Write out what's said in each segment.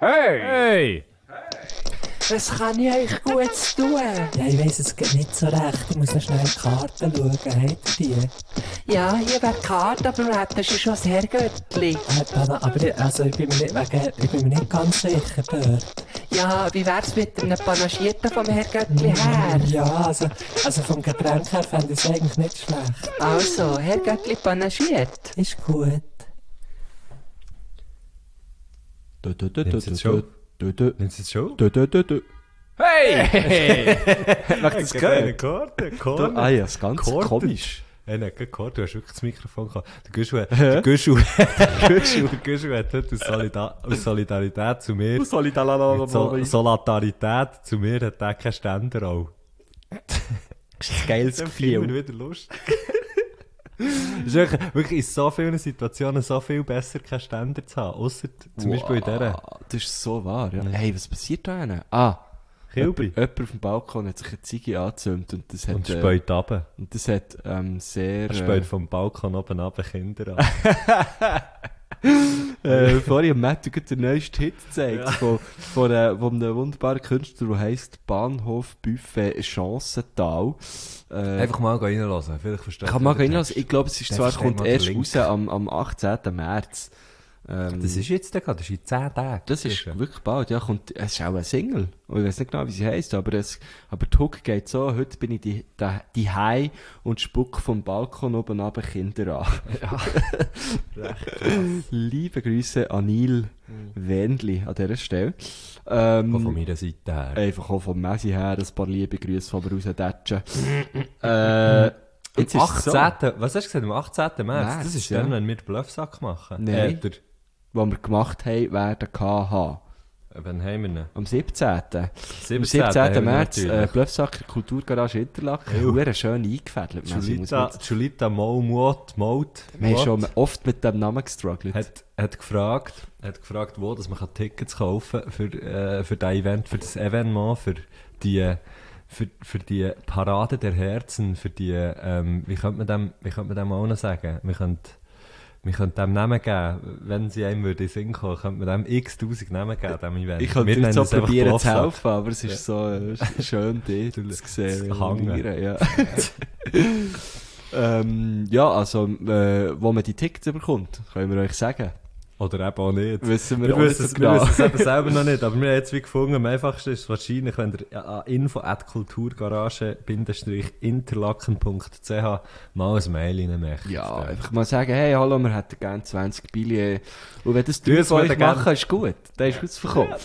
Hey! Was kann ich euch Gutes tun? Ja, ich weiss es geht nicht so recht. Ich muss noch schnell in die Karten schauen. Habt ihr die? Ja, hier wäre die Karte, aber wir hätten schon das Herrgöttli. Aber ich bin mir nicht ganz sicher dort. Ja, wie wär's mit einem Panagierten vom Herrgöttli her? Ja, also vom Getränk her fände ich es eigentlich nicht schlecht. Also, Herrgöttli panagiert. Ist gut. Nimmt's jetzt schon? Nimmt's jetzt schon? Hey! Hey! Hast du das gehört? Ah ja, das ist ganz Korte. komisch. Hey, nein, Kort, du hast wirklich das Mikrofon gehabt. Der Guschel hat heute aus Solidarität zu mir, Solidarität zu mir, hat er keinen Ständer auch. Das ist ein geiles Das ist immer Gefühl. wieder lustig. Es ist wirklich in so vielen Situationen so viel besser, keinen Ständer zu haben. Ausser zum Beispiel in dieser. Das ist so wahr, ja. Hey, was passiert da hinten? Ah, Kilby. jemand auf dem Balkon hat sich eine Ziege angezündet und das hat... Und späut runter. und das hat sehr... Er späut vom Balkon oben runter Kinder an. Vorhin hat Matt den neuesten Hit gezeigt von einem wunderbaren Künstler, der heisst Bahnhof Buffet Chancental. Einfach mal reinlassen, vielleicht versteht Kann man reinlassen. Ich glaube, es ist Der zwar, versteht kommt mal erst den raus Link. am 18. März. Das ist jetzt gerade, das ist in 10 Tagen. Das ist wirklich bald, ja. Es ist auch ein Single. Und ich weiß nicht genau, wie sie heisst, aber die Hook geht so, heute bin ich die Hai und spuck vom Balkon oben runter Kinder an. Ja. Liebe Grüße an Neil Wendli an dieser Stelle. Auch von meiner Seite her. Einfach auch vom Messi her ein paar liebe Grüße von mir rausdatschen. Jetzt Am ist es so, 18. Was hast du gesagt? Am 18. März? März, Das ist ja. dann, wenn wir den Bluffsack machen. Nein. was wir gemacht haben, werden haben. Wann haben wir ihn? Am 17. Am 17. 17. März, natürlich. Bluffsacker Kulturgarage Interlaken. Hure schön eingefädelt. Julita Maut Wir haben schon oft mit dem Namen gestruggelt. hat gefragt, wo dass man Tickets kaufen kann für das Event, für das Evenement, für die Parade der Herzen, für die, wie könnte man dem auch noch sagen? Wir könnten dem Namen geben, wenn sie einem in den Sinn kommen, könnte man dem x-tausend Namen geben, dem Event. Ich könnte Wir jetzt nennen so es einfach probieren zu Bluffsack. helfen, aber es ist so schön, dich zu sehen. Das Hangen. Ja. Ja, also, wo man die Tickets bekommt, können wir euch sagen. Oder eben auch nicht. Wissen Wir wir auch nicht wissen so wir genau. wissen es eben selber noch nicht, aber wir haben jetzt wie gefunden, am einfachsten ist es wahrscheinlich, wenn ihr an info@kulturgarage-interlaken.ch mal ein Mail reinmacht. Ja, einfach mal sagen, hey, hallo, wir hätten gerne 20 Billionen. Und wenn das Du, 3 es von euch würde gerne- machen, ist gut. Dann ist gut verkauft.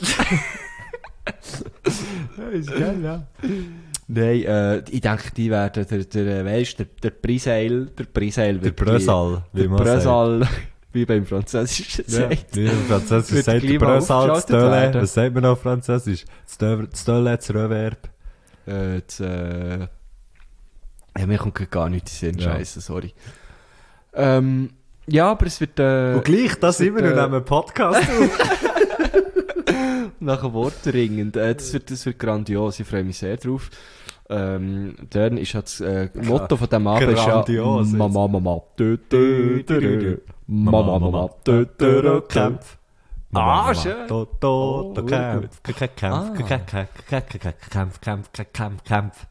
ist geil, ja. Nein, ich denke, die werden der Preisheil Der Brösal, wie man sagt. Brösal, wie beim Französischen Ja, sagt. wie im Französisch Wird sagt, der gleich mal Brösal, das aufgeschaltet Töle, werden. was sagt man auf Französisch? Das Töle, das Reverb. Ja, mir kommt gar nichts in den Sinn, Ja. Scheiße, sorry. Ja, aber es wird, Und gleich, das sind wir und wird, nehmen einen Podcast auf. nach einem Wort ringend. Das wird grandios, ich freue mich sehr drauf. Dann ist ja das Motto von diesem Abend ist ja Grandios, jetzt. Mama, Mama, dö, dö, dö, dö. Mama, Mama, dö, dö, dö, Kämpf. Ah, schön. Kämpf. Kämpf.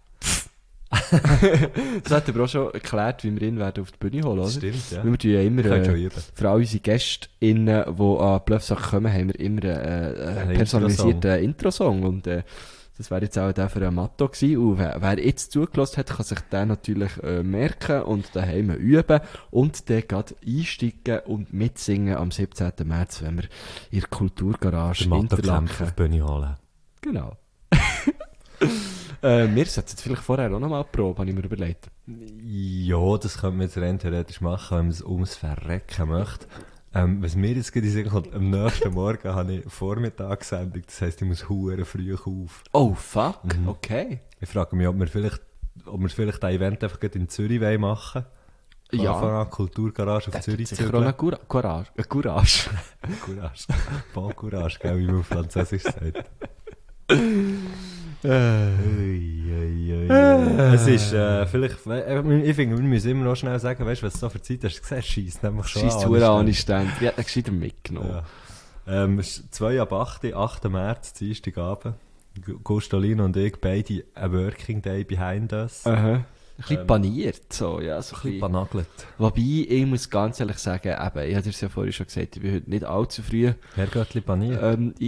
Das hat aber auch schon erklärt, wie wir ihn werden auf die Bühne holen, oder? Stimmt, ja. Weil wir tun ja immer, Könnt schon üben. für all unsere Gäste, die an Bluffsack kommen, haben wir immer einen Ein personalisierten Intro-Song. Und das wäre jetzt auch der für einen Matto gewesen. Und wer jetzt zugelassen hat, kann sich den natürlich merken und daheim üben und dann gerade einsteigen und mitsingen am 17. März, wenn wir in der Kulturgarage Der Matto Kämpf Interlaken. auf die Bühne holen. Genau. Wir sollten jetzt vielleicht vorher auch noch mal proben, habe ich mir überlegt. Ja, das könnte man jetzt rein theoretisch machen, wenn man es ums Verrecken möchte. Was mir jetzt gerade in den Sinn kommt, am nächsten Morgen habe ich Vormittagssendung, das heisst, ich muss verdammt früh auf. Oh, fuck, Mhm. okay. Ich frage mich, ob wir vielleicht das Event einfach gerade in Zürich machen wollen. Ja. Von Anfang an Kulturgarage auf Das Zürich ist sicher auch eine Courage. Courage. Bon Courage, gell, wie man auf Französisch sagt. Es ist vielleicht, ich finde, wir müssen immer noch schnell sagen, weißt du, was du so für Zeit hast gesehen, schießt nämlich schon Scheiss zu anständig. Ich hätte ihn gescheiter mitgenommen. Es ist 2 ab 8 März, Dienstagabend. Gustolino und ich, beide ein Working Day behind us. Ein bisschen paniert, so, ja, so Ein bisschen banagelt. Wobei, ich muss ganz ehrlich sagen, eben, ich hatte es ja vorhin schon gesagt, ich bin heute nicht allzu früh Herrgöttli paniert.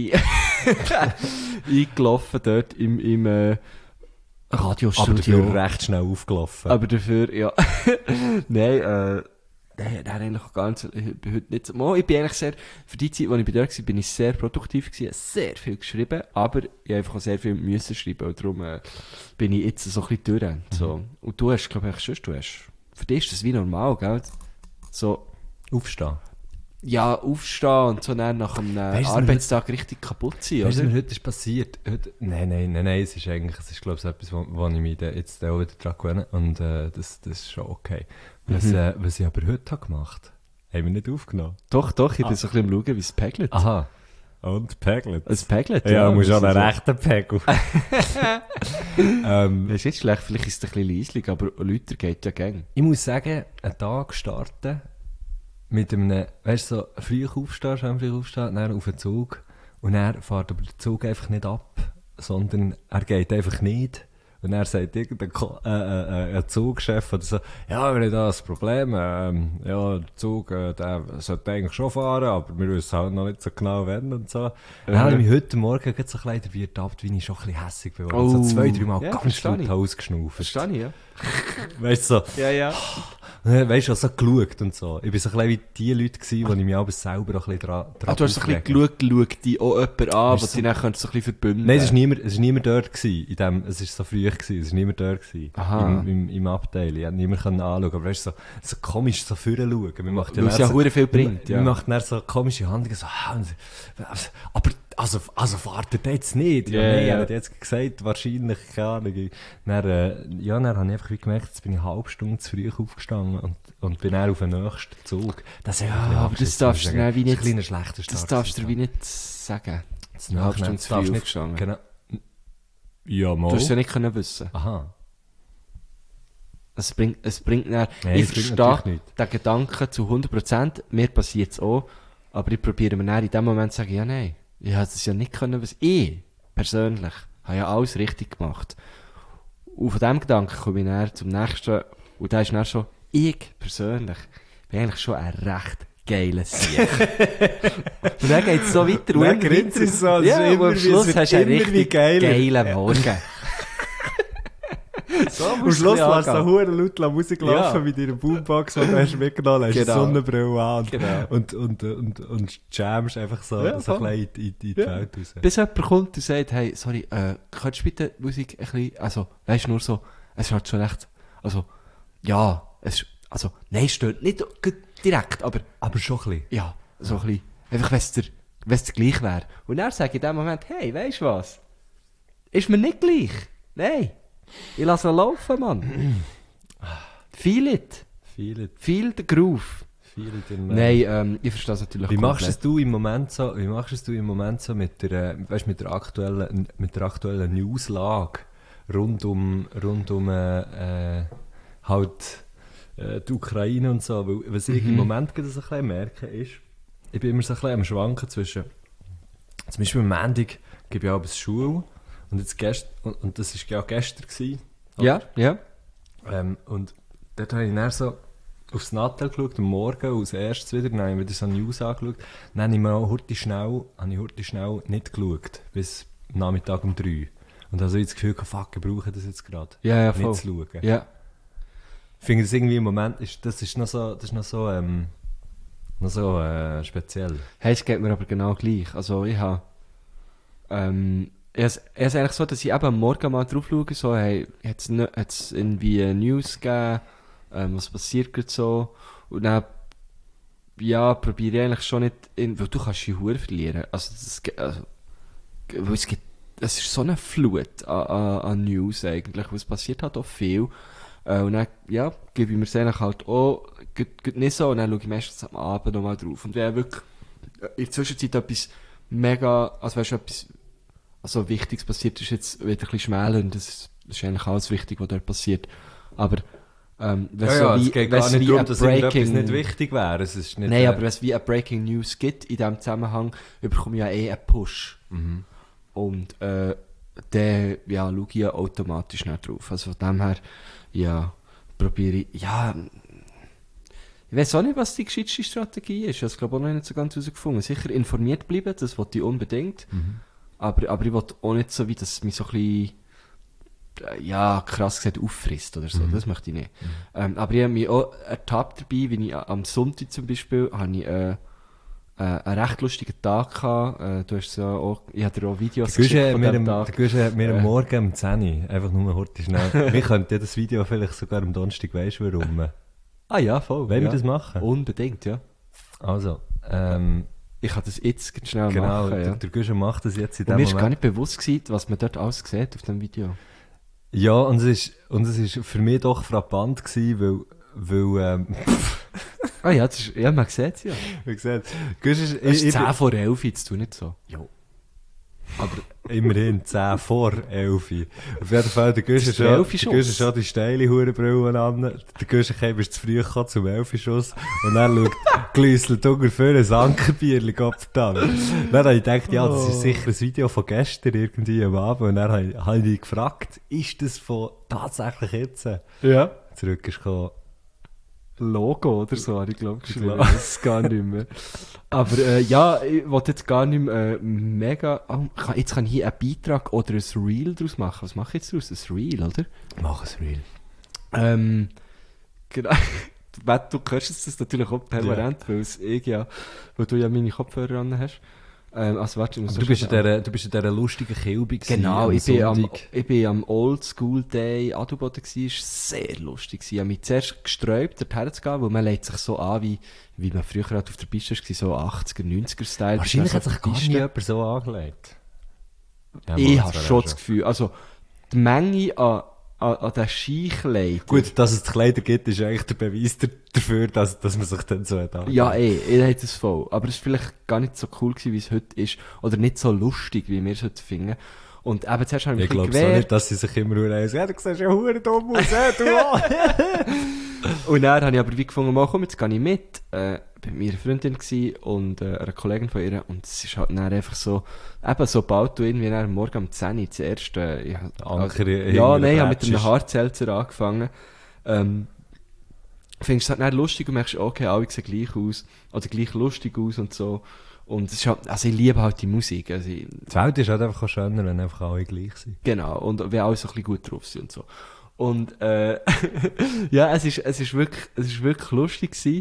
eingelaufen dort im Radiostudio. Aber dafür recht schnell aufgelaufen. Aber dafür, ja. Nein, der eigentlich auch ganz, ich bin heute nicht so, ich bin eigentlich sehr, für die Zeit, als ich bei dir war, bin ich sehr produktiv gewesen, sehr viel geschrieben, aber ich habe einfach auch sehr viel müssen schreiben und darum bin ich jetzt so ein bisschen durch. So. Und du hast, glaube ich, für dich ist das wie normal, gell? So, Aufstehen. ja, aufstehen und so dann nach einem Arbeitstag richtig kaputt sein, Weißt du, oder? was mir heute ist passiert? Nein, es ist glaube ich, etwas, wo ich mich jetzt auch wieder dran gewöhne. Und das ist schon okay. Was ich aber heute habe gemacht habe, haben wir nicht aufgenommen. Doch, ich bin so ein bisschen am schauen, wie es pegelt. Aha. Und pegelt. Es pegelt, Ja, muss schon das einen ist rechten Pegel. Das ist nicht schlecht, vielleicht ist es ein bisschen leislich, aber Leute geht ja gern. Ich muss sagen, einen Tag starten mit einem, weißt du, so früh aufstehen, dann auf den Zug und dann fährt aber der Zug einfach nicht ab, sondern er geht einfach nicht. Und er sagt irgendein Zugchef oder so, ja, wir haben da ein Problem, ja, der Zug, der sollte eigentlich schon fahren, aber wir wissen halt noch nicht so genau, wann und so. Dann habe ich mich heute Morgen so ein bisschen dabei ertappt, wie ich schon ein bisschen hässig bin, weil ich so 2-3 Mal ganz laut ausgeschnauft. Verstehe ich, ja. Weißt du, so, Ja. weißt du, so geschaut und so. Ich war so ein bisschen wie die Leute gewesen, die ich mich aber selber auch ein bisschen dran Du hast so ein bisschen geschaut, die auch jemand an, was sie dann so ein bisschen verbünden. Nein, es war niemand dort gewesen, es war so früh gewesen, es war niemand dort gewesen. Aha. Im Abteil. Ich konnte niemand anschauen, aber weißt du, so komisch so vorne schauen. Weil es ja verdammt viel bringt, ja. Wir machen dann so komische Handlungen, so, aber, also wartet jetzt nicht. Ja, Nein, ja. er hat jetzt gesagt, wahrscheinlich, keine Ahnung. Dann habe ich einfach wie gemerkt, jetzt bin ich eine halbe Stunde zu früh aufgestanden und bin dann auf den nächsten Zug. Das ist aber das darfst du dann wie nicht, ein schlechter Start. das darfst du wie nicht sagen. Das Eine halbe Stunde zu früh aufgestanden. Genau. Ja, mal. Du hast es ja nicht können wissen. Aha. Es bringt dann, Nein, ich es bringt verstehe natürlich nichts. den Gedanken zu 100%, mir passiert es auch, aber ich probiere mir dann in dem Moment zu sagen, ja nein, ich hätte es ja nicht können wissen. Ich, persönlich, habe ja alles richtig gemacht. Und von diesem Gedanken komme ich dann zum nächsten, und da ist dann schon, ich persönlich bin eigentlich schon ein recht geiler Sieg. Und dann geht es so weiter. Dann und grinst es so, es ja, ist und am immer Schluss wie- es hast du einen wird immer wie richtig geiler. geilen Morgen. So Am Schluss lässt du so angehen. hure laut Musik laufen Ja. mit deiner Boombox, die du hast mitgenommen hast, Genau. Sonnenbrille an Genau. und jammst einfach so, Ja, so voll. ein bisschen in die Ja. Welt raus. Bis jemand kommt und sagt, hey, sorry, könntest du bitte die Musik ein bisschen, also, weißt du, nur so, es ist halt schon recht, also, ja, nein, stört nicht direkt, aber, Aber schon ein bisschen. ja, so ein bisschen, einfach, wenn es dir gleich wäre. Und dann sage ich in dem Moment, hey, weißt du was? Ist mir nicht gleich. Nein. Ich lasse ihn laufen, Mann. Feel it. Viele, Feel the groove. viele den Nein, ich verstehe es natürlich Wie machst komplett. es du im Moment so, mit der, weißt, mit der aktuellen Newslage rund um halt die Ukraine und so, weil was ich im Moment gerade so ein bisschen merke ist, ich bin immer so ein bisschen am Schwanken zwischen, zum Beispiel am Montag gebe ich auch bis Schule und jetzt und das war ja gestern gewesen, Ja, ja. und dort habe ich dann so aufs Nattel geschaut, am Morgen, als erstes wieder, dann habe ich wieder so News angeschaut. Dann habe ich mir auch heute schnell nicht geschaut, bis Nachmittag um 3. Und also das Gefühl, fuck, ich brauche das jetzt gerade. Ja, voll. Nicht zu schauen. Ja. Ich finde das irgendwie im Moment, das ist noch so speziell. Hey, es geht mir aber genau gleich. Also ich habe es ist eigentlich so, dass ich eben am Morgen mal drauf schaue, so, hey, hat's irgendwie News gegeben, was passiert gerade so, und dann, ja, probiere ich eigentlich schon nicht, weil du kannst die Hure verlieren. Also, weil es ist so eine Flut an News eigentlich, was passiert halt auch viel. Und dann, ja, gebe ich mir es eigentlich halt auch nicht so, und dann schaue ich meistens am Abend nochmal drauf. Und wenn wirklich in der Zwischenzeit etwas mega, also weißt du, etwas also Wichtiges passiert, ist jetzt wieder ein bisschen schmäler, und das ist eigentlich alles wichtig, was dort passiert. Aber Es geht gar nicht darum, dass irgendetwas nicht wichtig wäre. Es ist nicht, nein, aber wenn es wie eine Breaking News gibt, in diesem Zusammenhang, bekomme ich ja einen Push. Mhm. Und dann schaue ich ja automatisch nicht drauf. Also von dem her, ja, probiere ich, ich weiß auch nicht, was die gescheiteste Strategie ist. Ich habe es, glaube ich, auch noch nicht so ganz herausgefunden. Sicher informiert bleiben, das wollte ich unbedingt. Mhm. Aber ich wollte auch nicht so, wie das mich so ein bisschen, krass gesagt, auffrisst oder so. Das möchte ich nicht. Aber ich habe mich auch ertappt dabei, wie ich am Sonntag zum Beispiel, habe ich einen recht lustigen Tag gehabt. Du hast ja auch, ich habe dir auch Videos geschickt von diesem Tag. Der Guschen hat mir am Morgen um 10 Uhr, einfach nur heute schnell, wir könnten ja das Video vielleicht sogar am Donnerstag, weisst du warum? Ah ja, voll. Wollen wir das machen? Unbedingt, ja. Also, ich kann das jetzt ganz schnell genau, machen. Genau, der Guschen macht das jetzt in dem Moment. Mir ist gar nicht bewusst gewesen, was man dort alles sieht auf dem Video. Ja, und es ist für mich doch frappant gewesen, weil man sieht es ja. Wie gesagt, es ist 10 vor 11, jetzt tu nicht so. Jo. Aber immerhin 10 vor 11. Auf jeden Fall, der Guschen schon die steile Hurenbrille an. Der Guschen kam zu früh zum 11-Schuss. Und dann schaut, gläuselt ungefähr ein Ankerbierli Kopftan. Dann habe ich gedacht, ja, das ist sicher ein Video von gestern irgendwie am Abend. Und dann habe ich gefragt, ist das von tatsächlich jetzt? Ja. Zurück ist gekommen. Logo oder so, habe ich glaube geschrieben. Das ist gar nicht mehr. Aber ich wollte jetzt gar nicht mehr mega... jetzt kann ich hier einen Beitrag oder ein Reel daraus machen. Was mache ich jetzt daraus? Ein Reel, oder? Mach ein Reel. Genau. Du hörst das natürlich auch permanent, weil du ja meine Kopfhörer dran hast. Also warte, du bist in dieser lustigen Kilbe gewesen. Genau, ich bin am Old School Day Adelboden gewesen, ist sehr lustig gewesen. Ich habe mich zuerst gesträubt, dorthin zu gehen, weil man legt sich so an, wie man früher halt auf der Piste war, so 80er, 90er Style. Wahrscheinlich hat sich gar nie jemand so angelegt. Ja, ich habe schon das Gefühl, also die Menge an den Skikleidern. Gut, dass es die Kleider gibt, ist eigentlich der Beweis dafür, dass man sich dann so hat. Ja, ich hätte es voll. Aber es war vielleicht gar nicht so cool gewesen, wie es heute ist. Oder nicht so lustig, wie wir es heute finden. Und eben zuerst habe ich mich gewehrt. Ich glaube so nicht, dass sie sich immer nur sagen, du siehst ja verdammt dumm aus, du auch. Und dann habe ich aber wie gefunden, komm, jetzt gehe ich mit. Bei mir eine Freundin gewesen und einer Kollegin von ihr. Und es ist halt dann einfach so, eben sobald du irgendwie am Morgen um 10 Uhr zuerst, ich habe mit einem Harzelzer angefangen. Findest du es halt dann lustig und merkst, okay, alle sehen gleich aus, oder gleich lustig aus und so. Und es ist halt, also ich liebe halt die Musik. Also die Welt ist halt einfach auch schöner, wenn einfach alle gleich sind. Genau, und wenn alle so ein bisschen gut drauf sind und so. Und, ja, es ist wirklich lustig gewesen.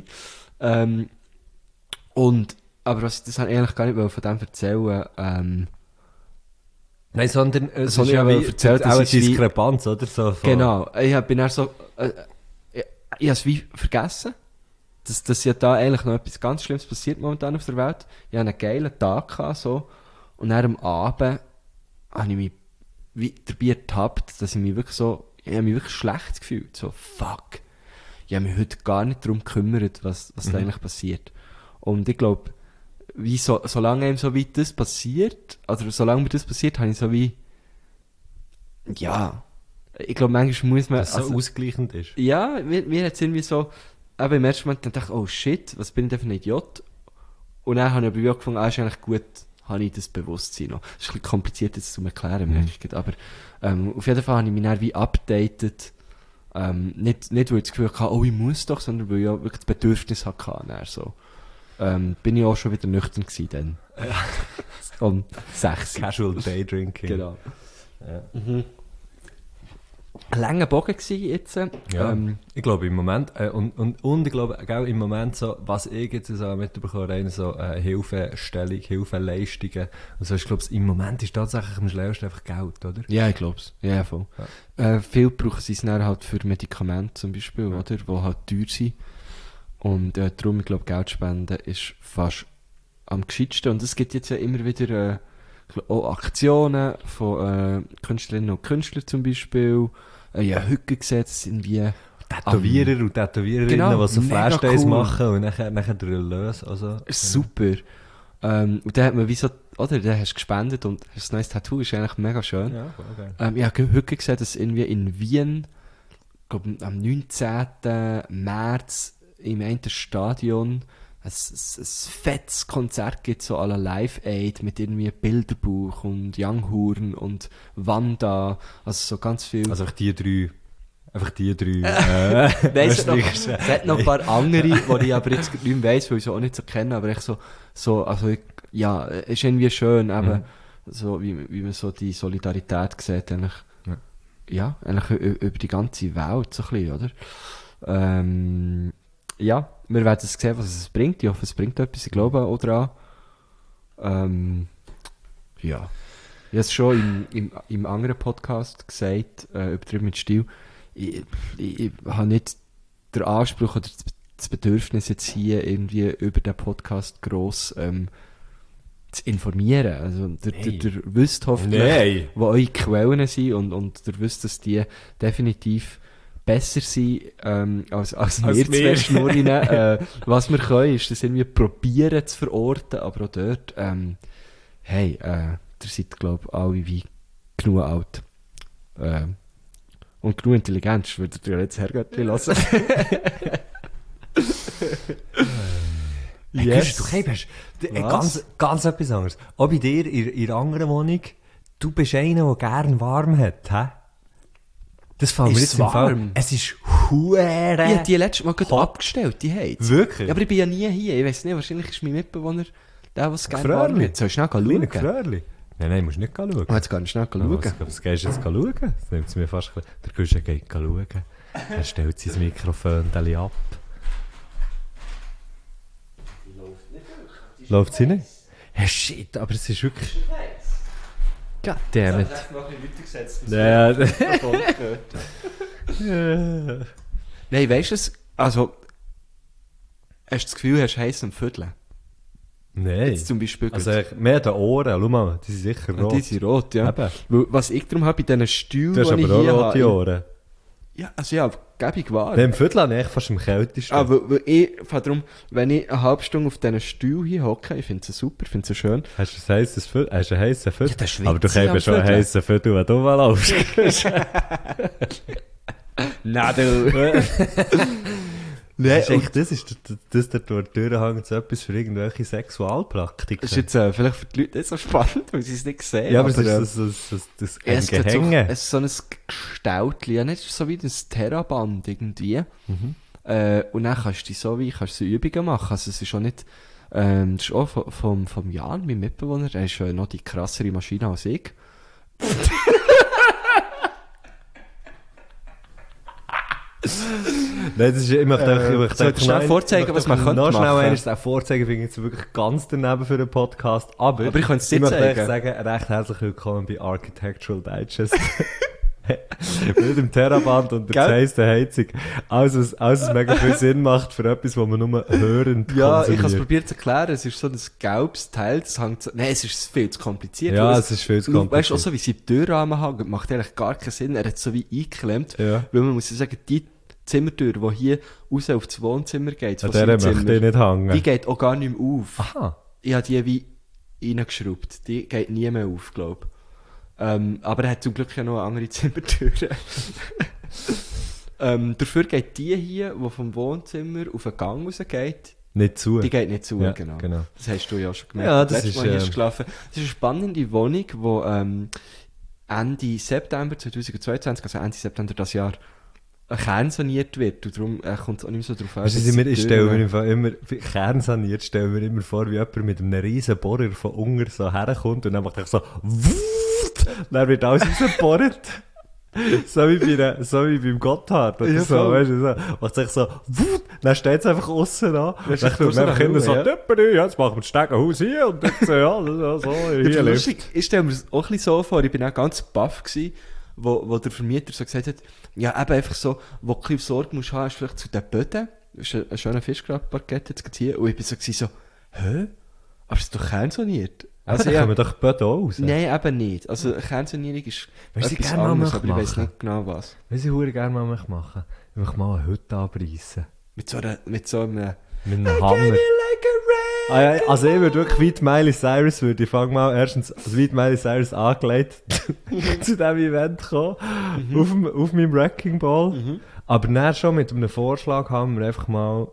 Aber das habe ich eigentlich gar nicht von dem erzählen, nein, sondern es ist ja wie erzählt, auch eine Diskrepanz, oder? So genau, bin dann so, ich habe es wie vergessen, dass ja da eigentlich noch etwas ganz Schlimmes passiert momentan auf der Welt. Ich hatte einen geilen Tag gehabt, so, und dann am Abend habe ich mich wie dabei ertappt, dass ich mich wirklich schlecht gefühlt, so, fuck. Ich habe mich heute gar nicht darum gekümmert, was da eigentlich passiert. Und ich glaube, solange einem so weit das passiert, also solange mir das passiert, habe ich so wie, ja, ich glaube, manchmal muss man... Dass es so ausgleichend ist. Ja, mir hat es irgendwie so, aber im ersten Moment dann dachte ich, oh shit, was bin ich denn für ein Idiot? Und dann habe ich aber wie auch gefunden, ist eigentlich gut, habe ich das Bewusstsein noch. Das ist ein bisschen kompliziert jetzt zu erklären, aber auf jeden Fall habe ich mich dann wie updated, nicht weil ich das Gefühl hatte, oh, ich muss doch, sondern weil ich auch wirklich das Bedürfnis hatte. So. Bin ich auch schon wieder nüchtern gewesen dann. Um 6. Casual Daydrinking. Genau. Ja. Ein langer Bogen gewesen jetzt. Ja, ich glaube im Moment, und ich glaube auch im Moment so, was ich jetzt so mitbekomme, rein so Hilfestellung, Hilfeleistungen. Also ich glaube, im Moment ist tatsächlich am schlauesten einfach Geld, oder? Ja, ich glaube es. Ja, voll. Ja. Viel brauchen sie es dann halt für Medikamente zum Beispiel, oder? Die halt teuer sind. Und darum, ich glaube, Geld spenden ist fast am gescheitsten. Und es gibt jetzt ja immer wieder auch Aktionen von Künstlerinnen und Künstlern zum Beispiel. Ja, heute gesetzt sind wie Tätowierer und Tätowiererinnen, genau, die so Flashdays cool machen und nachher den Erlös. Also, super. Und dann hat man wie so, oder? Dann hast du gespendet und hast ein neues Tattoo, ist eigentlich mega schön. Ja, okay. Ich habe heute gesehen, dass irgendwie in Wien glaube am 19. März im einen Stadion ein fettes Konzert gibt, so à la Live Aid mit irgendwie Bilderbuch und Young Horn und Wanda, also so ganz viel. Also einfach die drei. Nein, es hat noch ein paar andere, die ich aber jetzt nicht mehr weiss, weil ich sie auch nicht so kenne, aber echt also ja, ist irgendwie schön, aber so, wie man so die Solidarität sieht, eigentlich, ja, eigentlich über die ganze Welt, so ein bisschen, oder? Ja, wir werden es sehen, was es bringt. Ich hoffe, es bringt etwas, ich glaube auch dran. Ja. Ich habe es schon im anderen Podcast gesagt, übertrieben mit Stil. Ich habe nicht den Anspruch oder das Bedürfnis, jetzt hier irgendwie über den Podcast gross zu informieren. Also, ihr wisst hoffentlich, wo eure Quellen sind und ihr wisst, dass die definitiv besser sind als wir zwei Schnurrinnen. Was wir können, ist das irgendwie probieren zu verorten, aber auch dort, ihr seid, glaube ich, alle wie genug alt. Und genug intelligent, würdet ihr jetzt Herrgöttli lassen. Yes. Du hast ganz etwas anderes. Auch bei dir in der anderen Wohnung, du bist einer, der gerne warm hat, hä? Das fällt mir jetzt im Fall. Es ist huere. Ich habe die letztes Mal gerade abgestellt, die Heizung. Wirklich? Ja, aber ich bin ja nie hier. Ich weiss nicht, wahrscheinlich ist mein Mitbewohner der, was gerne warm hat. Soll ich schnell schauen? Fröhrli. Nein, musst nicht schauen. Jetzt kann ich schnell schauen. Was gehst du jetzt schauen? Das nimmt es mir fast ein bisschen. Der Guschen geht schauen. Er stellt sein Mikrofon ab. Läuft sie nicht? Ja, shit, aber es ist wirklich... Goddammit. Ja. Nein, weißt du es? Also, hast du das Gefühl, hast du heiß am Viertel? Nein. Jetzt zum Beispiel. Also, mehr die Ohren, schau mal, die sind sicher rot. Die sind rot, ja. Eben. Weil, was ich darum habe, bei diesen Stühlen, du hast aber auch rote Ohren. Ja, also ja, gäbig wahr. Im Viertel habe ich fast am kältesten. Weil ich, darum, wenn ich eine halbe Stunde auf diesen Stuhl hier hocke, ich finde es super, ich finde es schön. Hast du ein heißes Viertel? Hast du einen heissen Viertel? Ja, aber du kannst schon einen heissen Viertel, wenn du mal laufst. Nein, du. Nein, das ist der Durchhang zu etwas für irgendwelche Sexualpraktiken. Das ist jetzt vielleicht für die Leute nicht so spannend, weil sie es nicht sehen. Ja, aber es ist ein Gehänge. Es ist so ein Gestaltli, nicht so wie das Theraband irgendwie. Und dann kannst du so Übungen machen. Also es ist auch nicht, das ist auch vom Jan, mein Mitbewohner, der ist noch die krassere Maschine als ich. Nein, das ist immer, ich möchte schnell vorzeigen, was man könnte noch machen. Noch schnell eines vorzeigen, finde ich jetzt wirklich ganz daneben für einen Podcast. Aber ich könnte es dir möchte zeigen. sagen, recht herzlich willkommen bei Architectural Digest. Mit dem Terraband und der heißen Heizung. Alles, was mega viel Sinn macht für etwas, was man nur hörend Ja, konsumiert. ich habe es probiert zu erklären. Es ist so ein gelbes Teil, das hängt so... Nein, es ist viel zu kompliziert. Ja, es ist viel zu kompliziert. Weißt du, auch so wie sie die Türrahmen hängt, macht eigentlich gar keinen Sinn. Er hat so wie eingeklemmt. Ja. Weil man muss ja sagen, die Zimmertür, die hier raus auf das Wohnzimmer geht, an der möchte ich nicht hängen. die geht auch gar nicht mehr auf. Aha. Ich habe die wie reingeschraubt. Die geht nie mehr auf, glaube ich. Aber er hat zum Glück ja noch andere Zimmertüren. Dafür geht die hier, die vom Wohnzimmer auf den Gang rausgeht, nicht zu. die geht nicht zu, Ja, genau. genau. Das hast du ja schon gemerkt. Ja, das Letztes ist, Mal hier geschlafen. Das ist eine spannende Wohnung, die Ende September 2022, also Ende September das Jahr, kernsaniert wird. Und darum kommt es auch nicht mehr so drauf an. Ich stelle mir immer, kernsaniert, stelle mir immer vor, wie jemand mit einem riesen Bohrer von unten so herkommt und dann macht er so dann wird alles rausgebohrt. so wie beim Gotthard oder ja, so, voll. weißt du, so. Macht sich so dann steht es einfach aussen an. Dann tut man einfach immer so, ja. Jetzt machen wir das Stegenhaus hier und jetzt, ja, so, hier lebt. Ich stelle mir das auch ein bisschen so vor, ich bin auch ganz baff gewesen, wo der Vermieter so gesagt hat, ja, eben einfach so, wo du ein bisschen Sorge musst haben, ist vielleicht zu den Böden. Das ist ein schöner Fischgrabparkett jetzt hier. Und ich bin so, hä? Aber es ist doch kernsaniert. Also, da kommen doch die Böden auch raus. Nein, eben nicht. Also, Kernsanierung ist weißt, etwas gerne anderes, mal aber ich weiss machen. nicht genau was. Was ich verdammt gerne mal machen. Ich möchte mal eine Hütte abreißen. Mit so einem... Mit einem Hammer. like a Also ich würde wirklich wie die Miley Cyrus, ich fange mal erstens, also wie die Miley Cyrus angelegt zu diesem Event kommen, auf meinem Wrecking Ball. Aber dann schon mit einem Vorschlag haben wir einfach mal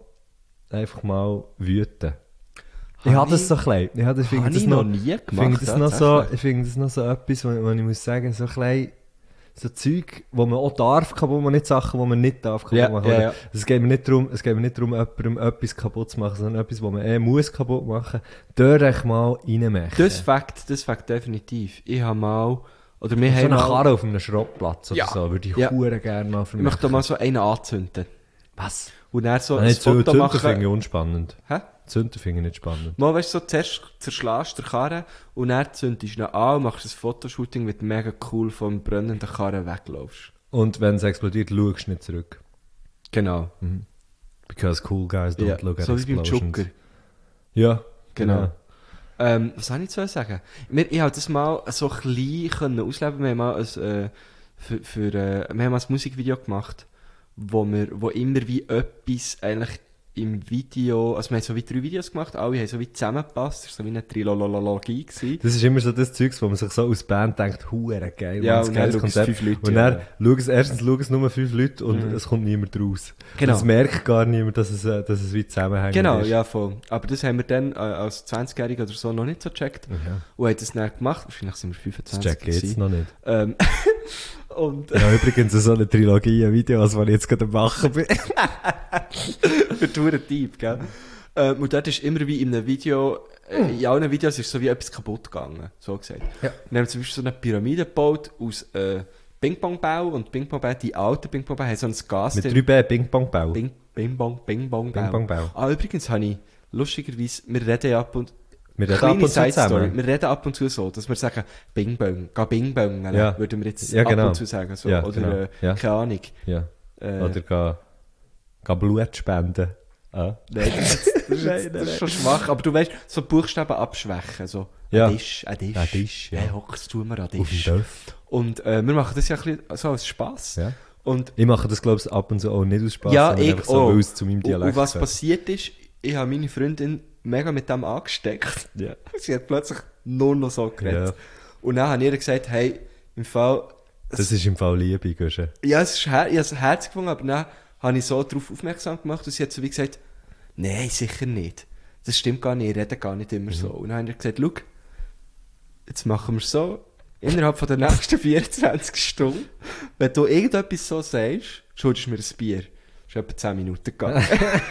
wüten. Ich habe das so klein. Ich finde das noch nie gemacht. Ich finde das noch so etwas, wo ich muss sagen, so klein, so Zeug, wo man auch darf, wo man nicht Sachen, wo man nicht darf kaputt machen. Ja. Es geht mir nicht darum, jemandem etwas kaputt zu machen, sondern etwas, wo man muss kaputt machen. Dort echt mal reinmachen. Das Fakt definitiv. Ich habe mal, oder wir haben so eine mal... Karre auf einem Schrottplatz oder so, würde ich hure gerne mal vermachen. Ich möchte mal so einen anzünden. Was? Und dann so ein Foto machen. Zünden finde ich unspannend. Hä? Zünden finde ich nicht spannend. Mal, weißt du, so zuerst zerschlägst du die Karre und dann zündest du ihn an und machst ein Fotoshooting, mit mega cool vom brennenden Karre weglaufst. Und wenn es explodiert, schaust du nicht zurück. Genau. Because cool guys don't look at so explosions. So wie beim Joker. Ja, genau. Was soll ich zu sagen? Ich habe das mal so klein ausleben. Wir haben mal wir haben mal ein Musikvideo gemacht, wo immer wie etwas eigentlich im Video, also wir haben so wie 3 Videos gemacht, alle haben so wie zusammengepasst, das war so wie eine Trilologie gewesen. Das ist immer so das Zeugs, wo man sich so aus Band denkt, hure geil, ja, und dann schauen es 5 Leute. Und dann schauen es nur 5 Leute und es kommt niemand raus. Genau. Es merkt gar niemand, dass es wie zusammenhängt. Genau, ist. Ja, voll. Aber das haben wir dann als 20-Jährige oder so noch nicht so gecheckt. Ja. Und haben das dann gemacht, wahrscheinlich sind wir 25 Das check jetzt noch nicht. Und ja, übrigens so eine Trilogie an Videos, die ich jetzt gerade am machen bin. Für die Typ, gell? Und dort ist immer wie in einem Video, in allen Videos ist so wie etwas kaputt gegangen, so gesagt. Ja. Wir haben zum Beispiel so eine Pyramide gebaut aus Ping-Pong-Bau und Ping-Pong-Bau, die alten Ping-Pong-Bau haben so ein Gas. Mit 3B Ping-Pong-Bau. Ping-Pong-Bau. Übrigens habe ich, lustigerweise, wir reden ja ab und Wir reden ab und zu so, dass wir sagen, Bing Bong, Bing Bong, ja. Würden wir jetzt genau. ab und zu sagen. So. Ja, oder genau. Keine Ahnung. Ja. Oder geh Blut spenden. Ah. Nein, das ist schon schwach. Aber du weißt, so Buchstaben abschwächen. So, ja. Ein Tisch. Ja. Hey, hockst du mir an Auf dem Dörf. Und wir machen das ja ein bisschen so als Spass. Ja. Und ich mache das, glaube ich, ab und zu auch nicht aus Spass. Ja, ich so, weil es zu meinem Dialekt und was passiert ist, ich habe meine Freundin mega mit dem angesteckt. Ja. Sie hat plötzlich nur noch so geredet. Ja. Und dann habe ich ihr gesagt, hey, im Fall... Das ist im Fall Liebe, Guschen. Ja, ich habe es Herz gefunden, aber dann habe ich so darauf aufmerksam gemacht und sie hat so wie gesagt, nein, sicher nicht. Das stimmt gar nicht, ich rede gar nicht immer so. Und dann habe ich gesagt, schau, jetzt machen wir es so, innerhalb von der nächsten 24 Stunden, wenn du irgendetwas so sagst, schuldest du mir ein Bier. Das ist etwa 10 Minuten gegangen.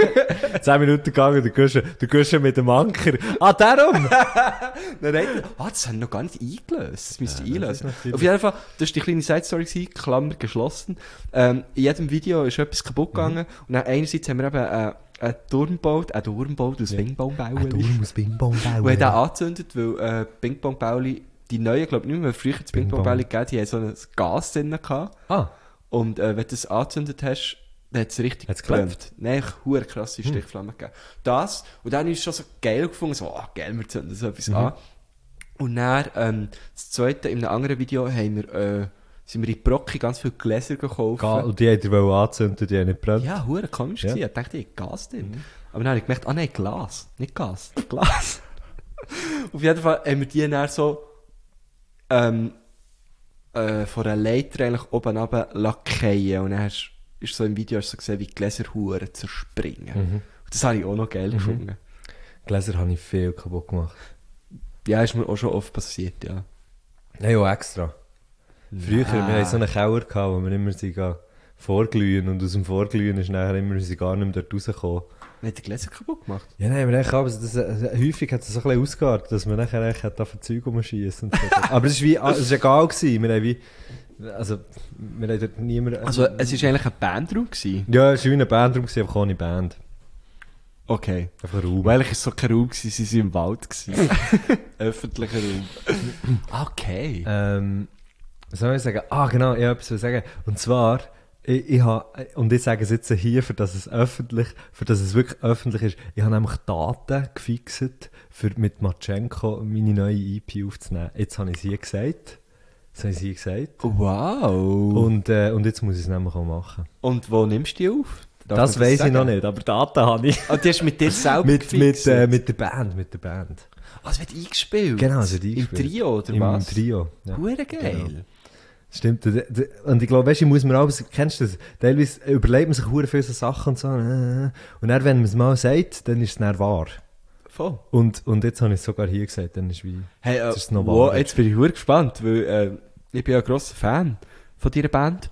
10 Minuten gegangen, der Guschen mit dem Anker. Ah, darum! Nein, das haben wir noch gar nicht eingelöst. Das müsst ihr einlösen. Auf jeden Fall, das war die kleine Side-Story gewesen, Klammer geschlossen. In jedem Video ist etwas kaputt gegangen. Und dann einerseits haben wir eben einen Turm gebaut aus Ping-Pong-Bauen. Ein Turm aus Ping-Pong-Bauen. Und haben den angezündet, weil Ping-Pong-Bauli, die neuen, glaube ich nicht mehr, weil früher das Ping-Pong-Bauli gegeben, die haben so ein Gas drin gehabt. Ah. Und wenn du das angezündet hast, dann hat es richtig gebrannt. Nein, eine krasse Stichflamme gegeben. Das, und dann habe ich es schon so geil gefunden, so, geil, wir zünden so etwas an. Und dann, das zweite, in einem anderen Video, sind wir in Brocki ganz viele Gläser gekauft. Und die hat ihr anzünden, die haben nicht gebrannt? Ja, hure komisch gewesen. Ich dachte, ich habe Gas drin. Aber dann habe ich gemerkt, nein, Glas. Nicht Gas, Glas. Auf jeden Fall haben wir die dann so, von einer Leiter eigentlich oben runter lackieren. Und dann ist so im Video so gesehen, wie Gläser Huren zerspringen. Und das habe ich auch noch geil gefunden. Gläser habe ich viel kaputt gemacht. Ja, ist mir auch schon oft passiert, ja. Nein, auch extra. Früher, wir hatten so einen Keller gehabt, wo wir immer vorglühen und aus dem Vorglühen ist nachher immer gar nicht mehr dort rausgekommen. Wir haben die Gläser kaputt gemacht? Ja, nein, aber häufig hat es so ein bisschen ausgeartet, dass man nachher auf Zeug rumschiessen und so. Aber es war egal gewesen. Wir haben dort niemand... Also, es war eigentlich ein Bandraum gewesen? Ja, es war wie ein Bandraum, einfach ohne Band. Okay. Einfach ein Raum. Weil es so kein Raum war, sie waren im Wald. Öffentlicher Raum. Okay. Was soll ich sagen? Genau, ich habe etwas zu sagen. Und zwar, ich sage es jetzt hier, für dass es wirklich öffentlich ist, ich habe nämlich Daten gefixt, mit Matschenko meine neue EP aufzunehmen. Jetzt habe ich sie gesagt. Wow. Und jetzt muss ich es nämlich auch machen. Und wo nimmst du die auf? Das weiss ich noch nicht, aber Daten habe ich. Ah, die hast du mit dir selber mit der Band. Ah, es wird eingespielt? Genau, es wird eingespielt. Im Trio, oder Im was? Trio, ja. Hure geil. Genau. Stimmt. Und ich glaube, weißt du, muss man auch, kennst du das? Teilweise überlegt man sich hure viele so Sachen und so. Und dann, wenn man es mal sagt, dann ist es dann wahr. Voll. Und jetzt habe ich es sogar hier gesagt, dann ist wie... Hey, jetzt ist es noch wow, wahr. jetzt bin ich hure gespannt, weil ich bin ja ein grosser Fan von deiner Band.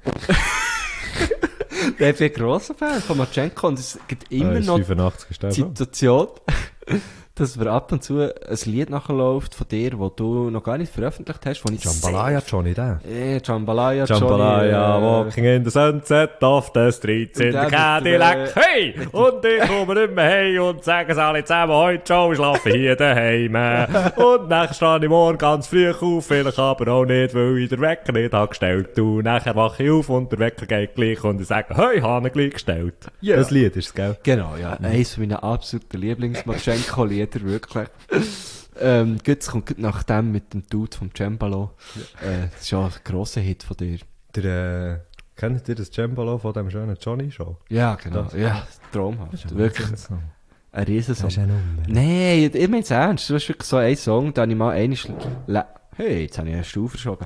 Ich bin ein grosser Fan von Marchenko und es gibt immer noch 85 die gestorben. Situation, dass mir ab und zu ein Lied nachläuft von dir, das du noch gar nicht veröffentlicht hast, von Jambalaya, Johnny, der. Jambalaya, Jambalaya, walking in the sunset of the streets in the Cadillac. Hey! Und ich komme nicht mehr heim und sage es alle zusammen, heute schon, ich schlafe hier daheim. Und nachher stehe ich morgen ganz früh auf, vielleicht aber auch nicht, weil ich den Wecker nicht habe gestellt. Und nachher wache ich auf und der Wecker geht gleich und ich sage, hey, ich habe ihn gleich gestellt. Ja. Das Lied ist es, gell? Genau, ja. Eines meiner absoluten Lieblings-Marchenko-Lieder, wirklich. Gut, es kommt gut nach dem mit dem Dude vom Cembalo. Das ist ja ein grosser Hit von dir. Kennt ihr das Cembalo von dem schönen Johnny schon? Ja, genau. Das- Ja, traumhaft. Wirklich ein Riesensong. Das ist ein Nummer. Nein, ich meine es ernst. Du hast wirklich so einen Song, den ich mal hey, jetzt habe ich einen Stuhl verschoben.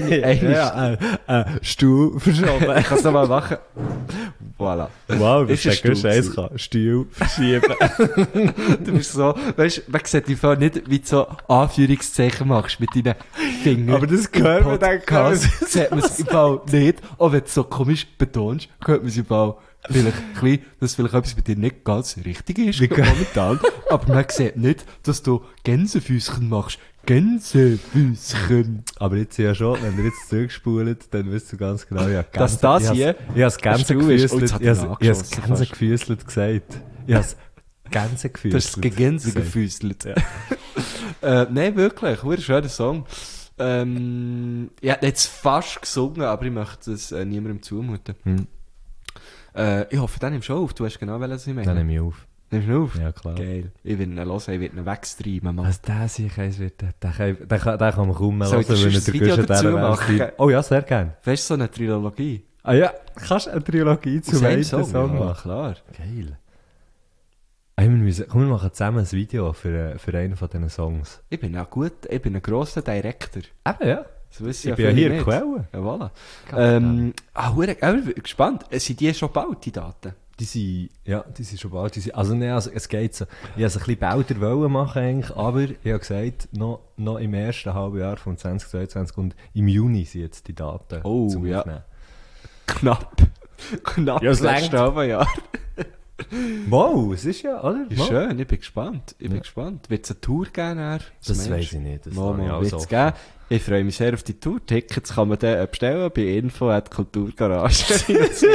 Stuhl verschoben. Ich kann es nochmal machen. Voilà. Wow, Ist das ein ist Stuhl eins kann. Stuhl verschieben. Du bist so, weißt du, man sieht dich nicht, wie du so Anführungszeichen machst mit deinen Fingern. Aber das gehört man dann gar nicht. Sieht man es im Fall nicht. Auch wenn du es so komisch betonst, hört man es im Fall vielleicht ein bisschen, dass vielleicht etwas bei dir nicht ganz richtig ist momentan. Aber man sieht nicht, dass du Gänsefüßchen machst. Gänsefüßchen. Aber jetzt ja schon, wenn ihr jetzt zurückspult, dann wisst ihr ganz genau, ja, Dass das hier ich has Gänsegefüßelt, Oh, ich has Gänsegefüßelt gesagt. Ich has Gänsegefüßelt. Das ist gegänsegefüßelt. Nein, wirklich, ein schöner Song. Ich hätte jetzt fast gesungen, aber ich möchte es niemandem zumuten. Ich hoffe, dann nimmst du auf. Du hast genau, was ich meine. Dann nehme ich auf. Nimmst du auf? Ja, klar. Geil. Ich will ihn hören, ich will ihn wegstreamen, Mann. Was der sich eins wird, den kann man kaum mehr Soll hören, ich wenn das der Video Guschen dazu dieser Welt machen? schreibt. Oh ja, sehr gerne. Weißt du, so eine Trilogie? Ah ja, kannst du eine Trilogie zu einem Song Ja, machen? klar. Geil. Komm, wir machen zusammen ein Video für einen von diesen Songs. Ich bin auch gut, ich bin ein grosser Director. Eben, ja. Das wissen Ich ja bin ja viele hier nicht. Quelle. Ja, voilà. Geil. Ich bin gespannt. Sind die schon bald, die Daten? Die sind schon bald. Also es geht so. Ich wollte es ein bisschen bälder wollen machen eigentlich, aber ich habe gesagt, noch im ersten halben Jahr von 2022 und im Juni sind jetzt die Daten Oh, ja. Aufnehmen. Knapp. Knapp Ja, es das letzte reicht. halbe Jahr. Wow, es ist ja, oder? Ist schön, ich bin gespannt. Wird es eine Tour geben? Das weiss ich nicht. Das Mal habe ich auch wird es geben. Ich freue mich sehr auf die Tour. Tickets kann man dann bestellen bei info@kulturgarage.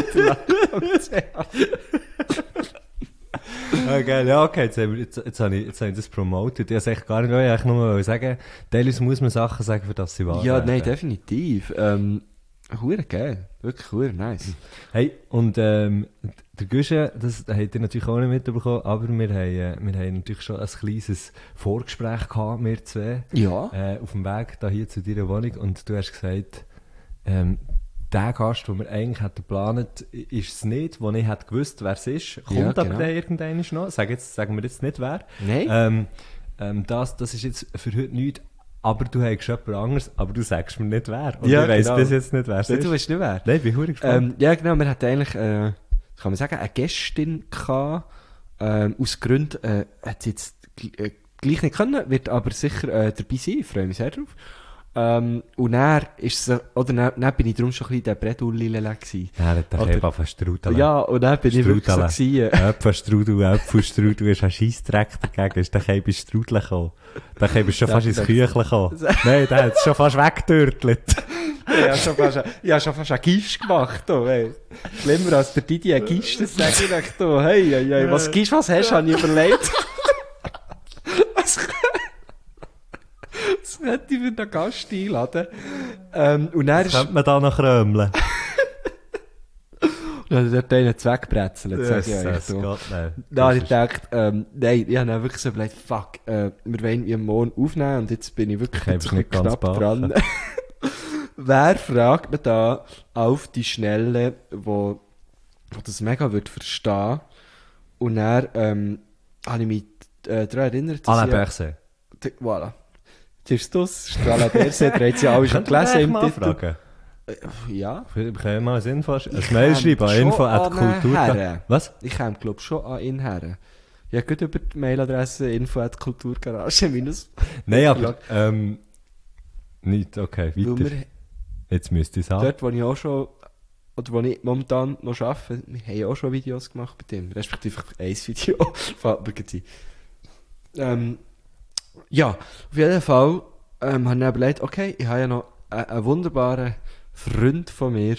Ah, geil, ja, okay, jetzt habe ich das promotet. Ich wollte es echt gar nicht, ich wollte eigentlich nur sagen, teilweise muss man Sachen sagen, für das sie wahr Ja, werden. nein, definitiv. Hure geil. Wirklich hure nice. Hey, und der Guschen, das habt ihr natürlich auch nicht mitbekommen, aber wir haben natürlich schon ein kleines Vorgespräch gehabt, wir zwei, Ja. auf dem Weg da hier zu deiner Wohnung, und du hast gesagt, der Gast, den wir eigentlich hätten geplant, ist es nicht, wo ich hätte gewusst, wer es ist. Kommt Ja, aber genau. dann irgendwann noch. Sagen wir jetzt nicht, wer. Nein. Das ist jetzt für heute nichts. Aber du hast jemand anderes, aber du sagst mir nicht wer. Und Ja, ich weiss genau. bis jetzt nicht, wer es Du ist. weißt nicht wer. Nein, ich bin verdammt gespannt. Ja, genau. Wir hatten eigentlich, kann man sagen, eine Gästin gehabt. Aus Gründen hat sie jetzt gleich nicht können, wird aber sicher dabei sein. Ich freue mich sehr drauf. Und dann ist es, oder dann bin ich darum schon ein bisschen der Bredoullile gewesen. Er hat den Oder- Kebab von Strudel. Ja, und dann bin ich wirklich so gewesen. Äpfelstrudel ist ein Scheissdreck dagegen. Ist der Kebab ins Strudel gekommen. Der Kebab ist schon fast ins Küchle gekommen. Nein, der hat es schon fast weggedürtelt. Ich habe schon fast einen Gisch gemacht. Oh, hey. Schlimmer als der Didi ein Gisch, das sage ich echt. Oh, hey, was Gisch, was hast du, habe ich überlegt. Was hätte ich für einen Gast einladen? Und dann ist... Könnte man da noch krömeln? Dann hat er einen weggebrezelt, sag ich eigentlich. so. Gott, nein. Da habe ich gedacht, nein, ich habe dann wirklich so überlegt, fuck, wir wollen ihn morgen aufnehmen und jetzt bin ich wirklich Ich jetzt hab's nicht ganz knapp beachten. dran. Wer fragt man da auf die Schnelle, wo der das mega würde verstehen. Und dann habe ich mich daran erinnert, dass Alain Berset. Voilà. Tschüss, Strala Berset, der hat sie alle schon gelesen im Titel. Fragen? Ja. Wir können mal ein Mail schreiben an info@kultur. Was? Ich komme, glaube ich, schon an ihn her. Ja, gut über die Mailadresse info@kulturgarage minus. Nein, aber, nicht, okay, weiter. Wir, Jetzt müsste ich es haben. dort, wo ich auch schon, oder wo ich momentan noch arbeite, wir haben ja auch schon Videos gemacht bei dem, respektive ein Video, fällt mir gerade ein. Ja, auf jeden Fall habe ich mir überlegt, okay, ich habe ja noch einen wunderbaren Freund von mir,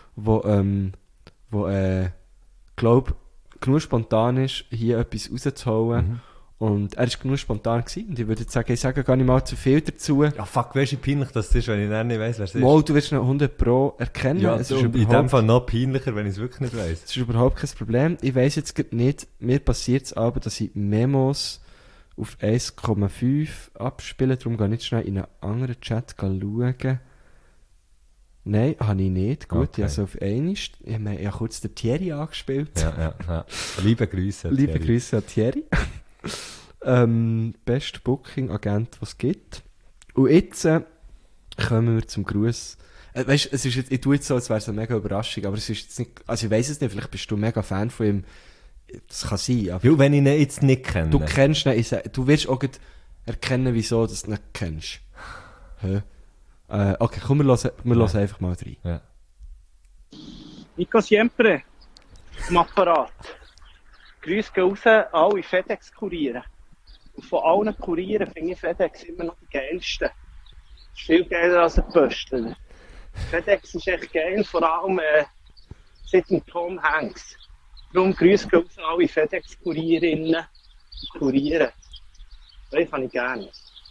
der glaub, genug spontan ist, hier etwas rauszuholen. Mhm. Und er war genug spontan gewesen. Und ich würde jetzt sagen, ich sage gar nicht mal zu viel dazu. Ja, fuck, weißt du, wie peinlich das ist, wenn ich dann nicht weiss, wer es ist? Mal, du wirst ihn 100 Pro erkennen. Ja, es so, ist in dem Fall noch peinlicher, wenn ich es wirklich nicht weiss. Es ist überhaupt kein Problem. Ich weiss jetzt gerade nicht, mir passiert es aber, dass ich Memos auf 1,5 abspiele. Darum gehe ich nicht schnell in einen anderen Chat schauen. Nein, habe ich nicht. Gut, Okay. also auf einmal. Ich habe kurz den Thierry angespielt. Ja. Liebe Grüße. Liebe Thierry. Grüße an Thierry. Best Booking-Agent, was es gibt. Und jetzt kommen wir zum Gruß. Weißt du, es ist jetzt, ich tue jetzt so, als wäre es eine mega Überraschung, aber es ist jetzt nicht, also ich weiss es nicht, vielleicht bist du mega Fan von ihm. Das kann sein, aber Ja, wenn ich ihn jetzt nicht kenne. du kennst ihn, du wirst auch gleich erkennen, wieso du ihn nicht kennst. Hä? Okay, komm, wir hören einfach mal rein. Ja. Nico Siempre, am Apparat. Grüße gehen raus an alle FedEx-Kuriere. Und von allen Kurieren finde ich FedEx immer noch die geilsten. Das ist viel geiler als ein Postler. FedEx ist echt geil, vor allem seit dem Tom Hanks. Darum Grüße gehen raus an alle FedEx-Kurierinnen und Kuriere. Das habe ich gerne.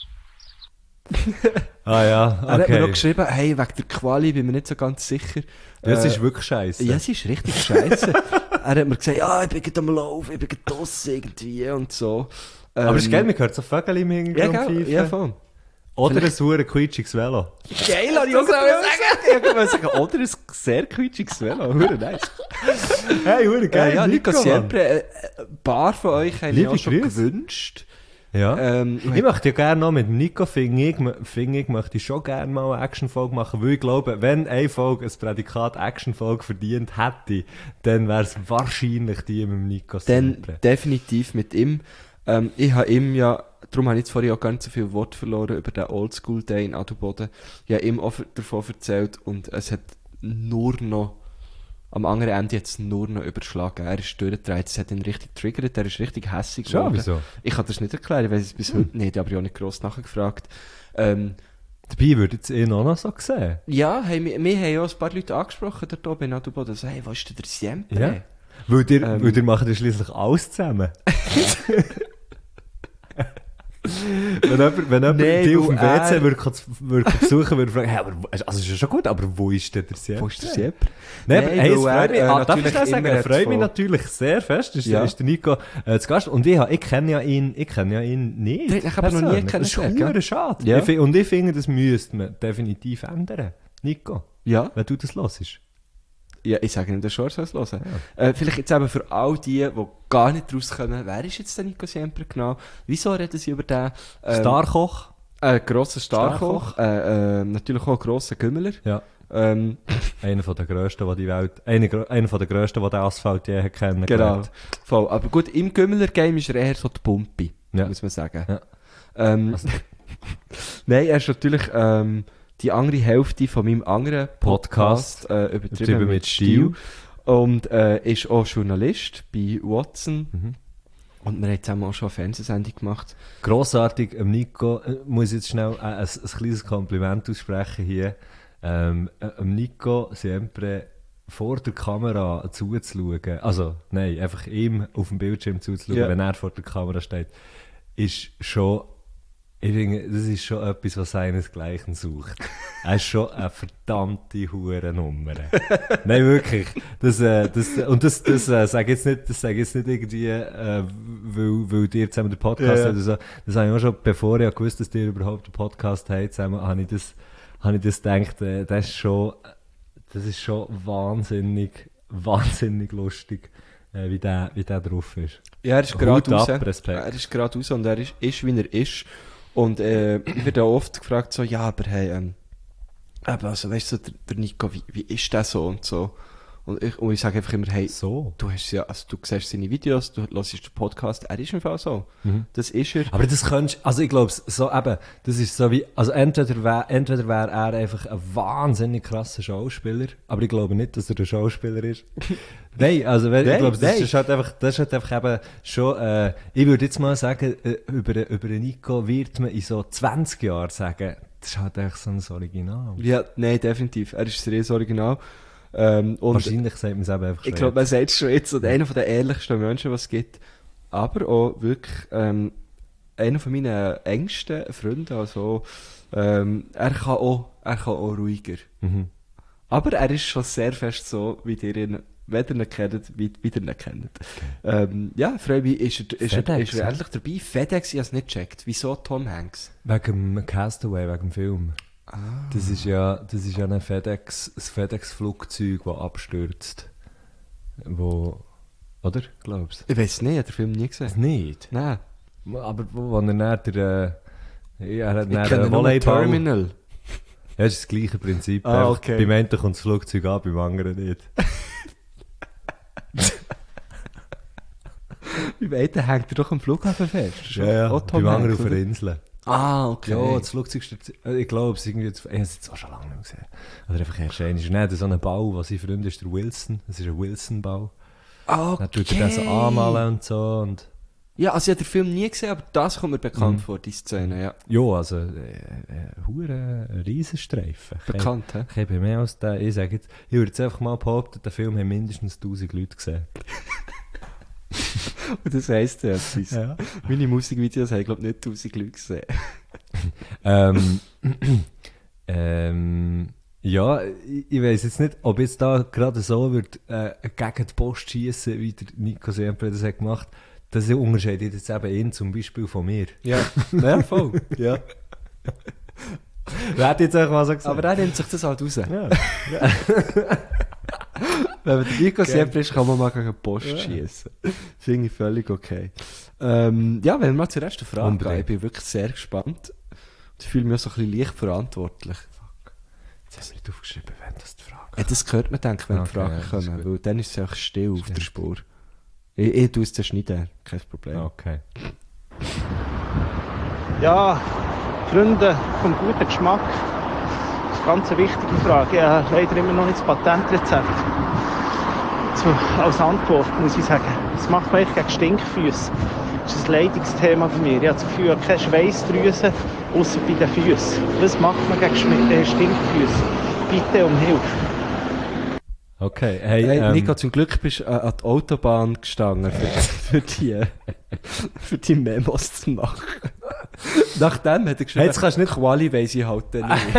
Ah ja, Er hat mir noch okay. geschrieben, hey, wegen der Quali bin mir nicht so ganz sicher. Das ist wirklich scheiße. Ja, es ist richtig scheiße. Er hat mir gesagt, ja, ich bin gerade am Laufen, ich bin gerade draussen irgendwie und so. Aber es ist geil, man hört so Vögel im Ja, Hintergrund gell? pfeifen. Ja, voll. Oder ein sauer quietschiges Velo. Geil, habe ich auch sagen. Ich wollte sagen, oder ein sehr quietschiges Velo. Hure nice. Hey, hure geil, Ja, Nico Mann. Siempre. Ein paar von euch haben Liebe ich auch schon Grüße. gewünscht. Ja. Ich möchte ja gerne noch mit Nico Fingig möchte ich schon gerne mal eine Action-Folge machen, weil ich glaube, wenn eine Folge ein Prädikat Action-Folge verdient hätte, dann wäre es wahrscheinlich die mit dem Nico Dann Siempre. definitiv mit ihm. Ich habe ihm ja, darum habe ich jetzt vorhin auch gar nicht so viel Wort verloren über den Oldschool Day in Adelboden. Ich habe ihm auch davon erzählt und es hat nur noch, am anderen Ende hat es nur noch überschlagen. Er ist durchgedreht, es hat ihn richtig getriggert, er ist richtig hässig Schon, geworden. wieso? Ich kann das nicht erklären, ich weiß es bis heute nicht, aber ich habe nicht gross nachgefragt. Dabei würde ich es eh noch so sehen. Ja, hey, wir haben ja auch ein paar Leute angesprochen dort oben in Adelboden, so, hey, wo ist denn der Siempre? Ja. Weil ihr macht ja schliesslich alles zusammen. wenn jemand Nein, dich auf dem weil WC er- würde besuchen, würde fragen, hey, aber, also ist ja schon gut, aber wo ist denn der Siempre? Wo ist der Siempre? Nein, aber hey, es weil freut mich, er, darf ich natürlich das sagen? immer Es freut mich von- natürlich sehr fest, ist, Ja. ist der Nico zu Gast. Und ich kenne ja ihn nicht. Den habe ich aber noch nie persönlich. Das ist kennengelernt, verdammt gell? schade. Ja. Und ich finde, das müsste man definitiv ändern. Nico, Ja. wenn du das hörst. Ja, ich sage ihm das schon, er soll es hören. Vielleicht jetzt eben für all die gar nicht rauskommen, wer ist jetzt der Nico Siempre genau? Wieso reden sie über den? Starkoch. Grosser Starkoch, natürlich auch ein grosser Gümmeler. Ja. Ähm, Einer von der grössten, die die Welt, einer von der grössten, die der Asphalt je hat genau. kennengelernt. Voll. Aber gut, im Gümmeler-Game ist er eher so die Pumpe, Ja. muss man sagen. Ja. Also, nein, er ist natürlich die andere Hälfte von meinem anderen Podcast, übertrieben mit Stil. Und ist auch Journalist bei Watson. Mhm. Und wir haben zusammen auch schon eine Fernsehsendung gemacht. Grossartig, Nico, muss ich jetzt schnell ein kleines Kompliment aussprechen hier. Nico Siempre vor der Kamera zuzuschauen, also nein, einfach ihm auf dem Bildschirm zuzuschauen, Ja. wenn er vor der Kamera steht, ist schon, ich finde, das ist schon etwas, was seinesgleichen sucht. Er ist schon eine verdammte Hurennummer. Nein, wirklich. Das sage ich jetzt nicht irgendwie, weil ihr zusammen den Podcast Ja. habt oder so. Das habe ich auch schon, bevor ich gewusst, dass ihr überhaupt einen Podcast habt, zusammen, habe ich das gedacht, das ist schon wahnsinnig wahnsinnig lustig, wie der drauf ist. Ja, er ist Hut gerade raus. ab, Respekt. Er ist gerade raus und er ist, wie er ist. Und ich werde auch oft gefragt, so, ja, aber hey, eben, also weißt du, der Nico, wie ist der so und so? Und ich sage einfach immer, hey, So. du siehst seine Videos, du hörst den Podcast, er ist einfach so. Das ist er. Aber das könntest, also ich glaube, so eben, das ist so wie, also entweder wär er einfach ein wahnsinnig krasser Schauspieler, aber ich glaube nicht, dass er ein Schauspieler ist. Nein, also ich glaube, das ist halt einfach eben schon, ich würde jetzt mal sagen, über den Nico wird man in so 20 Jahren sagen, das ist halt echt so ein Original. Ja, nein, definitiv. Er ist ein riesen Original. Und Wahrscheinlich sagt man es eben einfach schon. ich glaube, man sagt es schon jetzt, und einer der ehrlichsten Menschen, was es gibt. Aber auch wirklich, einer von meinen engsten Freunden, also, er kann auch ruhiger. Mhm. Aber er ist schon sehr fest so, wie ihr ihn, wenn ihr ihn kennt, wie ihr ihn kennt. Ja, freue mich, ist er endlich dabei? FedEx, ich habe es nicht gecheckt. Wieso Tom Hanks? Wegen dem Castaway, wegen dem Film. Das ist ja ein FedEx-Flugzeug, das abstürzt. Oder? Glaubst Ich weiß nicht, ich habe den Film nie du? gesehen. Nicht? Nein. Aber wo er dann er hat Ich dann kenne nur Volleyball. Terminal. Ja, das ist das gleiche Prinzip. Ah, Einfach okay. Beim einen kommt das Flugzeug an, beim anderen nicht. Beim einen hängt er doch am Flughafen fest. Auch Tom beim anderen Hanks, auf der oder? Insel. Ah, okay. Ja, das Flugzeug stürzt. Ich glaube, ich habe es jetzt auch schon lange nicht mehr gesehen. Oder einfach erst ein. Es ist nicht so ein Bau, was sein Freund ist, der Wilson. Es ist ein Wilson-Bau. Ah, Dann tut er den so anmalen und so. Und Ja, also ich habe den Film nie gesehen, aber das kommt mir bekannt vor, die Szene, ja. ja, also, ein Riesenstreifen. Bekannt, hä? Ich habe mehr als den. Ich sage jetzt, ich würde jetzt einfach mal behaupten, den Film haben mindestens 1000 Leute gesehen. Und das heisst ja etwas. Ja. Meine Musikvideos haben, glaube ich, nicht 1000 Leute gesehen. Ja, ich weiss jetzt nicht, ob jetzt da gerade so wird, gegen die Post schiessen, wie der Nico Siempre das hat gemacht. Das unterscheidet jetzt eben ihn zum Beispiel von mir. Ja, ja, voll. Ja. Wer hat jetzt einfach mal so gesagt? Aber er nimmt sich das halt raus. Ja. Wenn man der Nico Siempre ist, kann man mal gegen die Post schiessen. Finde ich völlig okay. Ja, wenn wir mal zur ersten Frage gehen, ich bin wirklich sehr gespannt. Und ich fühle mich auch so ein bisschen leicht verantwortlich. Jetzt hast du nicht aufgeschrieben, wenn das die Frage Ja, das hört man, denke ich, wenn die Okay, Fragen ja, das ist kommen, gut. weil dann ist es einfach still auf der Spur. Ich tue es zerschneiden, kein Problem. Okay. Ja, Freunde vom guten Geschmack. Das ist eine ganz wichtige Frage. Ich habe leider immer noch nicht das Patentrezept. Als Antwort muss ich sagen, was macht man eigentlich gegen Stinkfüße? Das ist ein Leidungsthema bei mir. Ich habe das Gefühl, ich habe keine Schweißdrüsen, außer bei den Füßen. Was macht man gegen Stinkfüße? Bitte um Hilfe. Okay, hey, Hey, Nico, zum Glück bist du an die Autobahn gestanden, für die Memos zu machen. Nachdem hat er geschrieben, Jetzt kannst du nicht- Quali weiss ich halt dann nicht.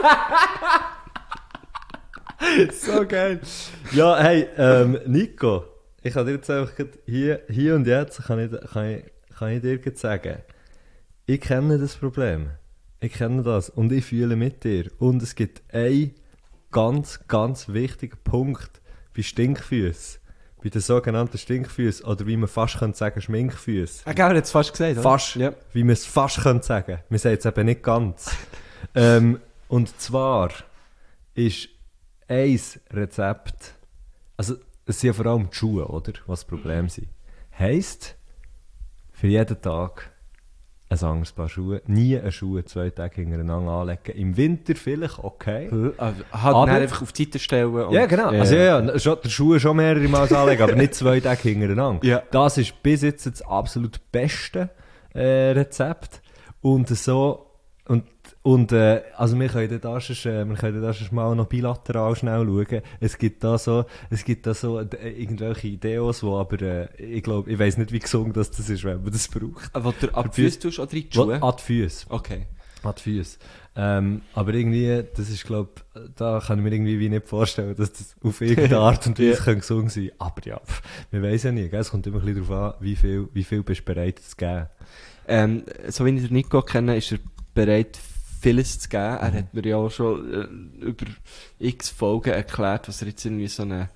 so geil. Ja, hey, Nico, ich kann dir jetzt einfach grad hier und jetzt kann ich dir grad sagen, ich kenne das Problem. Ich kenne das und ich fühle mit dir. Und es gibt einen ganz, ganz wichtigen Punkt bei Stinkfüßen. Bei den sogenannten Stinkfüßen oder wie man fast könnte sagen Schminkfüßen. Ah, gell, er hat es fast gesagt, oder? Fast, Ja. wie man es fast könnte sagen. Wir sagen es eben nicht ganz. Und zwar ist ein Rezept, also es sind ja vor allem die Schuhe, oder? Was das Problem sind. Heisst, für jeden Tag ein anderes Paar Schuhe. Nie eine Schuhe 2 Tage hintereinander anlegen. Im Winter vielleicht okay. Halt Aber- dann einfach auf die Seite stellen. Und, Ja, genau. Also, ja, schon, der Schuhe schon mehrere Mal anlegen, aber nicht 2 Tage hintereinander. Ja. Das ist bis jetzt das absolut beste Rezept. Und so, also wir können da schon mal noch bilateral schnell schauen. Es gibt da so irgendwelche Ideos, wo aber, ich glaube, ich weiss nicht, wie gesund das ist, wenn man das braucht. Aber du ab die Füße tust oder in die Schuhe? An die Füße. Okay. An die Füße. Aber irgendwie, das ist, glaube da kann ich mir irgendwie wie nicht vorstellen, dass das auf irgendeine Art und Weise Ja. gesund sein kann. Aber ja, wir weiss ja nie, gell? Es kommt immer ein bisschen darauf an, wie viel bist du bereit zu geben. So wie ich den Nico kenne, ist er bereit, vieles zu geben. Er hat mir ja auch schon über x Folgen erklärt, was er jetzt irgendwie so eine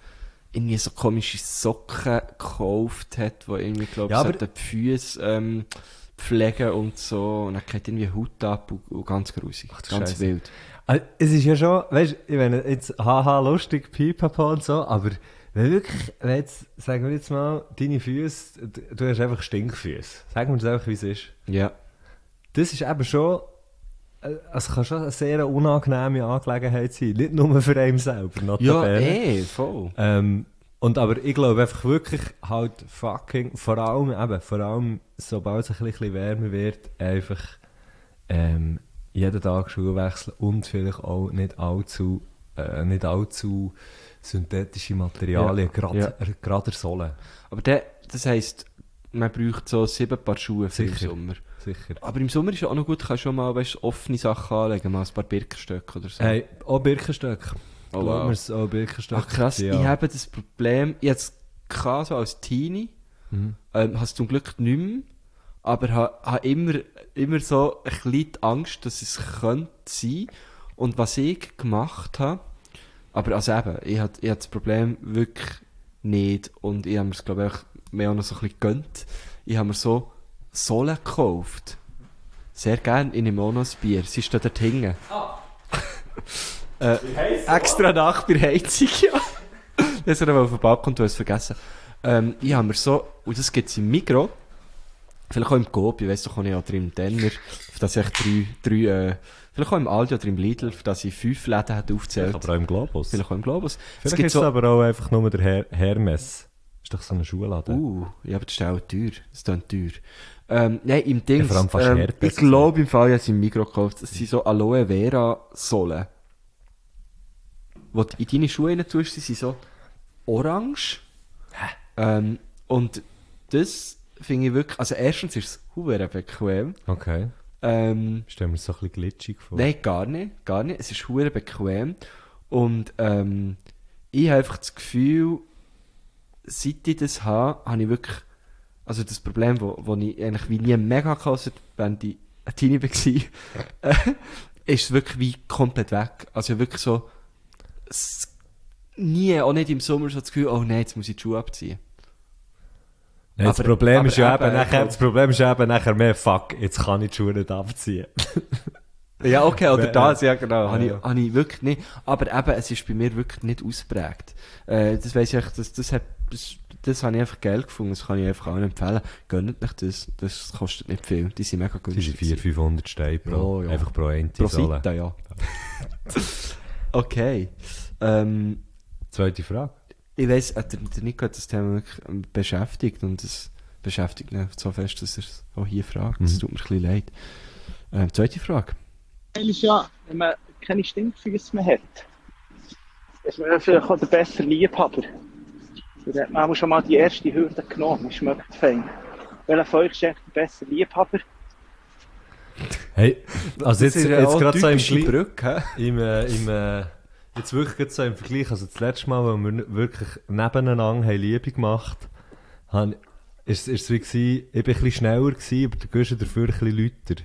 irgendwie so komische Socken gekauft hat, die irgendwie, glaube Ja, ich, aber- die Füße pflegen und so. Und dann geht irgendwie Haut ab und ganz grusig. Ach, du Ganz Scheisse. wild. Also, es ist ja schon, weißt du, ich meine, jetzt haha, lustig, pipapo und so, aber wenn wirklich, wenn jetzt, sagen wir jetzt mal, deine Füße, du hast einfach Stinkfüße. Sagen wir das einfach, wie es ist. Ja. Das ist eben schon, es kann schon eine sehr unangenehme Angelegenheit sein. Nicht nur für einen selber, Ja, notabene. voll. Und aber ich glaube einfach wirklich halt fucking, vor allem sobald es ein bisschen wärmer wird, einfach jeden Tag Schuhe wechseln und vielleicht auch nicht allzu synthetische Materialien, Ja, ja. gerade der Sohle. Aber das heisst, man braucht so 7 Paar Schuhe für den Sicher. Sommer. Sicher. Aber im Sommer ist ja auch noch gut, kannst du schon mal offene Sachen anlegen, mal ein paar Birkenstöcke oder so. Hey, auch Birkenstöcke. Oh, Glaub wow. mir's, auch Birkenstöcke. Ach krass, ja. ich habe das Problem, ich hatte es so als Teenie, habe es zum Glück nicht mehr, aber habe immer so ein bisschen die Angst, dass es könnte sein. Und was ich gemacht habe, aber also eben, ich hatte das Problem wirklich nicht und ich habe mir es glaube ich mehr auch noch so ein bisschen gegönnt. Ich habe mir so Sohlen gekauft. Sehr gerne in einem Monosbier. Sie steht dort hinten. Extra nach bei der Heizung, ja. Das hat er auf den Balkon, du hast es vergessen. Ich habe mir so, und das gibt es im Migros, vielleicht auch im Coop, ich weiss doch auch nicht, oder im Denner, auf das ich drei vielleicht auch im Aldi oder im Lidl, auf das ich 5 Läden hätte aufgezählt. Aber auch im Globus. Vielleicht auch im Globus. Es Vielleicht gibt ist so, es aber auch einfach nur der Hermes. Ist doch so ein Schuhladen. ja, aber das ist auch teuer. Das ist dann teuer. Nein, im Ding. Ja, vor allem fast Herpes ich glaube, im Fall, ich habe es im Migros gekauft. Das sind so Aloe Vera Sohlen. Die du in deine Schuhe rein tust, die sind so orange. Und das finde ich wirklich, also erstens ist es verdammt bequem. Okay. Ähm, Stell mir das so ein bisschen glitschig vor. Nein, gar nicht. Es ist verdammt bequem. Und ich habe einfach das Gefühl, seit ich das habe ich wirklich, also das Problem, wo ich eigentlich wie nie mega gekostet, wenn ich ein Teenie war, ist es wirklich wie komplett weg. Also wirklich so, nie, auch nicht im Sommer so das Gefühl, oh nein, jetzt muss ich die Schuhe abziehen. Nein, das aber- Problem aber ist ja eben, eben nachher, ich das Problem ist ja eben nachher mehr, fuck, jetzt kann ich die Schuhe nicht abziehen. Ja, okay, oder Ja, das, ja genau. ja, ja. Habe ich wirklich nicht. Aber eben, es ist bei mir wirklich nicht ausprägt. Das weiss ich, das habe ich einfach geil gefunden, das kann ich einfach allen empfehlen. Gönnt euch das kostet nicht viel. Die sind mega Das günstig. sind 400-500 Steine pro, Ja, ja. einfach pro eine Pro Sohle. Seite, ja. Okay. Zweite Frage. Ich weiss, der Nico hat das Thema wirklich beschäftigt und es beschäftigt ihn so fest, dass er es auch hier fragt. Das tut mir ein bisschen leid. Zweite Frage. Teil ist ja, wenn man keine Stinkfüße mehr hat, ist man ja vielleicht auch der bessere Liebhaber. Dann hat man auch schon mal die erste Hürde genommen, schmeckt fein. Welcher von euch ist eigentlich der bessere Liebhaber? Hey, also jetzt ja auch gerade so im typische Vergleich, Brücke, hä? jetzt wirklich gerade so im Vergleich, also das letzte Mal, als wir wirklich nebeneinander haben Liebe gemacht, ist es wie gewesen, ich bin ein bisschen schneller gewesen, aber der Guschen dafür ein bisschen lauter.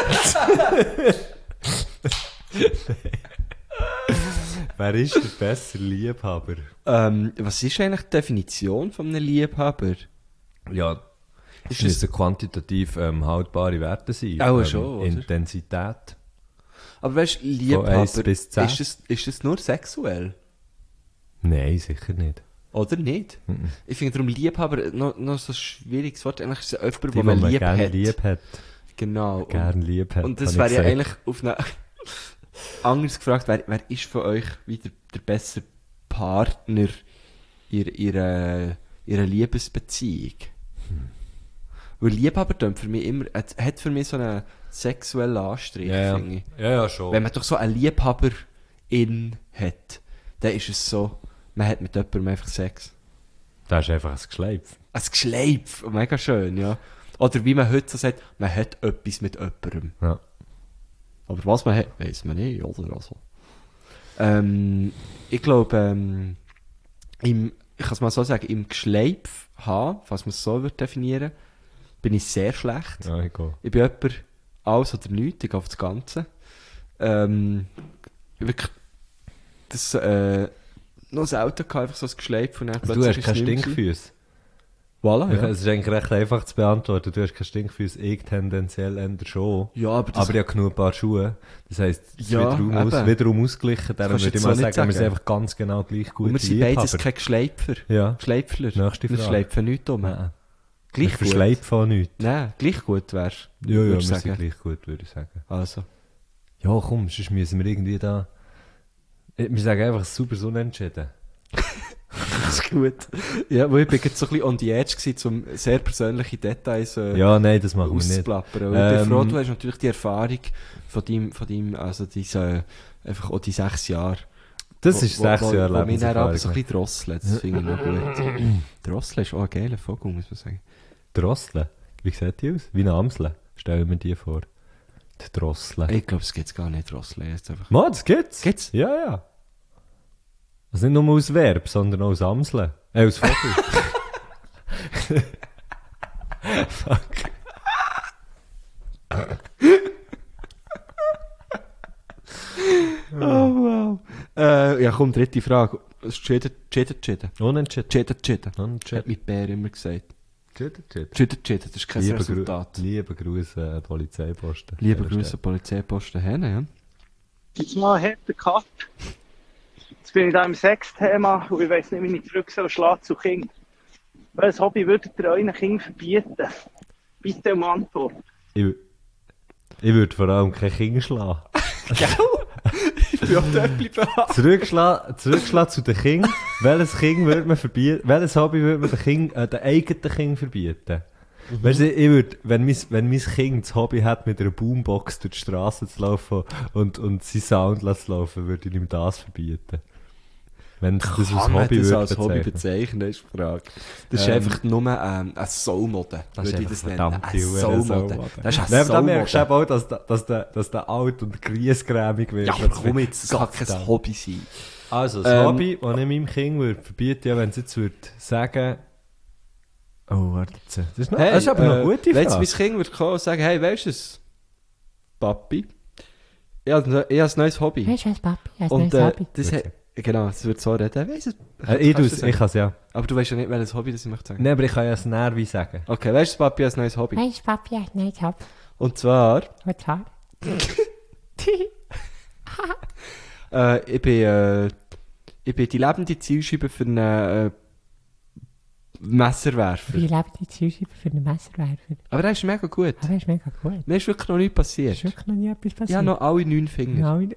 Wer ist der bessere Liebhaber? Was ist eigentlich die Definition von einem Liebhaber? Ja, Ist es müssen quantitativ haltbare Werte sein. Auch schon, oder? Intensität. Aber weißt du, Von 1 Liebhaber, bis 10. ist das nur sexuell? Nein, sicher nicht. Oder nicht? Ich finde darum Liebhaber noch so ein schwieriges Wort. Eigentlich ist es jemand, Die, den man lieb gerne hat. lieb hat. Genau. Gerne lieb hat. Und das habe wäre ich ja gesagt. eigentlich auf eine anders gefragt, wer ist von euch wieder der bessere Partner in ihrer Liebesbeziehung? Weil Liebhaber tönt für mich immer, hat für mich so einen sexuellen Anstrich, Ja, finde ich. ja, schon. Wenn man doch so einen Liebhaber hat, dann ist es so, man hat mit jemandem einfach Sex. Das ist einfach ein Geschleif. Ein Geschleif, mega schön, ja. Oder wie man heute so sagt, man hat etwas mit jemandem. Ja. Aber was man hat, weiss man nicht, oder? Also. Ich glaube, ich kann es mal so sagen, im Geschleif haben, falls man es so würde definieren, bin ich sehr schlecht. Ja, ich gehe. Ich bin jemand, alles oder nichts, ich gehe auf das Ganze. Wirklich, das noch selten gehabt, einfach so ein Geschleip und dann Du plötzlich hast keine ist es nicht mehr Stinkfüße. Voilà, ja. Es ist eigentlich recht einfach zu beantworten. Du hast keine Stinkfüße, ich tendenziell eher schon. Ja, aber das... Aber ich habe genug Paar Schuhe. Das heisst, es ist Ja, eben. wiederum ausgeglichen. Darum kannst du würde ich jetzt mal so nicht sagen, wir sind sagen. einfach ganz genau gleich gut und wir sind beides keine Geschleipfer. Ja. Schleipfler. Nächste Wir Frage. schleifen nichts um. Nein. Gleich Ich gut. verschleife von nichts. Nein, gleich gut wärst Ja, würd wir ich sind sagen. gleich gut, würde ich sagen. Also. Ja, komm, sonst müssen wir irgendwie da... Wir sagen einfach super unentschieden. Das ist gut. Ja, weil ich bin jetzt so ein bisschen on the edge gewesen, um sehr persönliche Details Ja, nein, das machen wir nicht. auszuplappern. Und ich bin froh, du hast natürlich die Erfahrung von deinem also diese, einfach auch die 6 Jahre. Das ist 6 Jahre Wo mich dann aber Lebenserfahrung. so ein bisschen drosselt. Das finde ich noch gut. Drosseln ist auch ein geiler Vogel, muss man sagen. Drosseln? Wie sieht die aus? Wie eine Amsel. Stellen wir die vor. Die Drosseln. Ich glaube, es gibt gar nicht Drosseln. Jetzt einfach. Mann, das gibt's? Gibt's? Ja, ja. Also nicht nur aus Verb, sondern auch aus Amseln. Aus Vogel. Fuck. Oh, wow. Ja, komm, dritte Frage. Cheater. Unentschieden. Hat mein Bär immer gesagt. Cheater. Cheater, das ist kein Resultat. Liebe Grüße, Polizeiposten. Liebe Grüße, Polizeiposten Henne, ja? Jetzt mal einen harten Cut. Jetzt bin ich da im Sexthema und ich weiss nicht, wie ich zurück soll schlagen zu Kindern. Welches Hobby würdet ihr euren Kindern verbieten? Bitte um Antwort. Ich würde vor allem kein Kind schlagen. Ich bin auch dort bleiben. Zurückschlagen zu den Kindern. Welches Kind würde man verbieten? Welches Hobby würde man den eigenen Kindern verbieten? Weißt du, ich würde, wenn mein Kind das Hobby hat, mit einer Boombox durch die Straße zu laufen und seinen Sound zu laufen, würde ich ihm das verbieten. Wenn das als Kann man Hobby das würde als Hobby bezeichnen, ist die Frage. Das ist einfach nur eine Soulmode, würde ich das nennen. Eine Soulmode. Das ist eine Da merkst du Soulmode. eben auch, dass der alt und griesgrämig wird. Ja, aber komm jetzt, das kann kein Hobby sein. Also, das Hobby, das ich meinem Kind würde verbieten, ja, wenn es jetzt würde sagen... Oh, warte jetzt. Das ist aber noch eine gute wenn Frage. jetzt mein Kind würde kommen und sagen, hey, weißt du es? Papi, ich habe ein neues Hobby. Weißt du was, Papi? Hast Und du ein Hobby? das genau, es wird so reden. Weißt du, Ich kannst du kann es ja. aber du weißt ja nicht, welches Hobby das ich möchte sagen. Nein, aber ich kann ja es näher wie sagen. Okay, weißt du, Papi hat ein neues Hobby. Weißt du, Papi? Hast du ein neues Hobby? Und zwar, Und zwar? ich bin die lebende Zielscheibe für einen Messerwerfer. Wie lebt die Zuschauer für einen Messerwerfer? Aber das ist mega gut. Aber das ist mega gut. Mir ist wirklich noch nichts passiert. Ist wirklich noch nie etwas passiert? Ja, noch alle 9 Finger. Nein.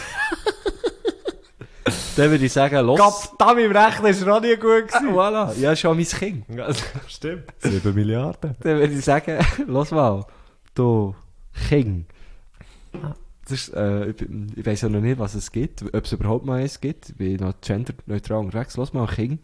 Dann würde ich sagen, los. Verdammt, im Rechnen ist noch nie gut Voilà, ja, schon mein Kind. Stimmt. 7 Milliarden. Dann würde ich sagen, los mal, du Kind. Das ist, ich weiss ja noch nicht, was es gibt, ob es überhaupt mal eins gibt. Ich bin noch genderneutral unterwegs. Los mal, Kind.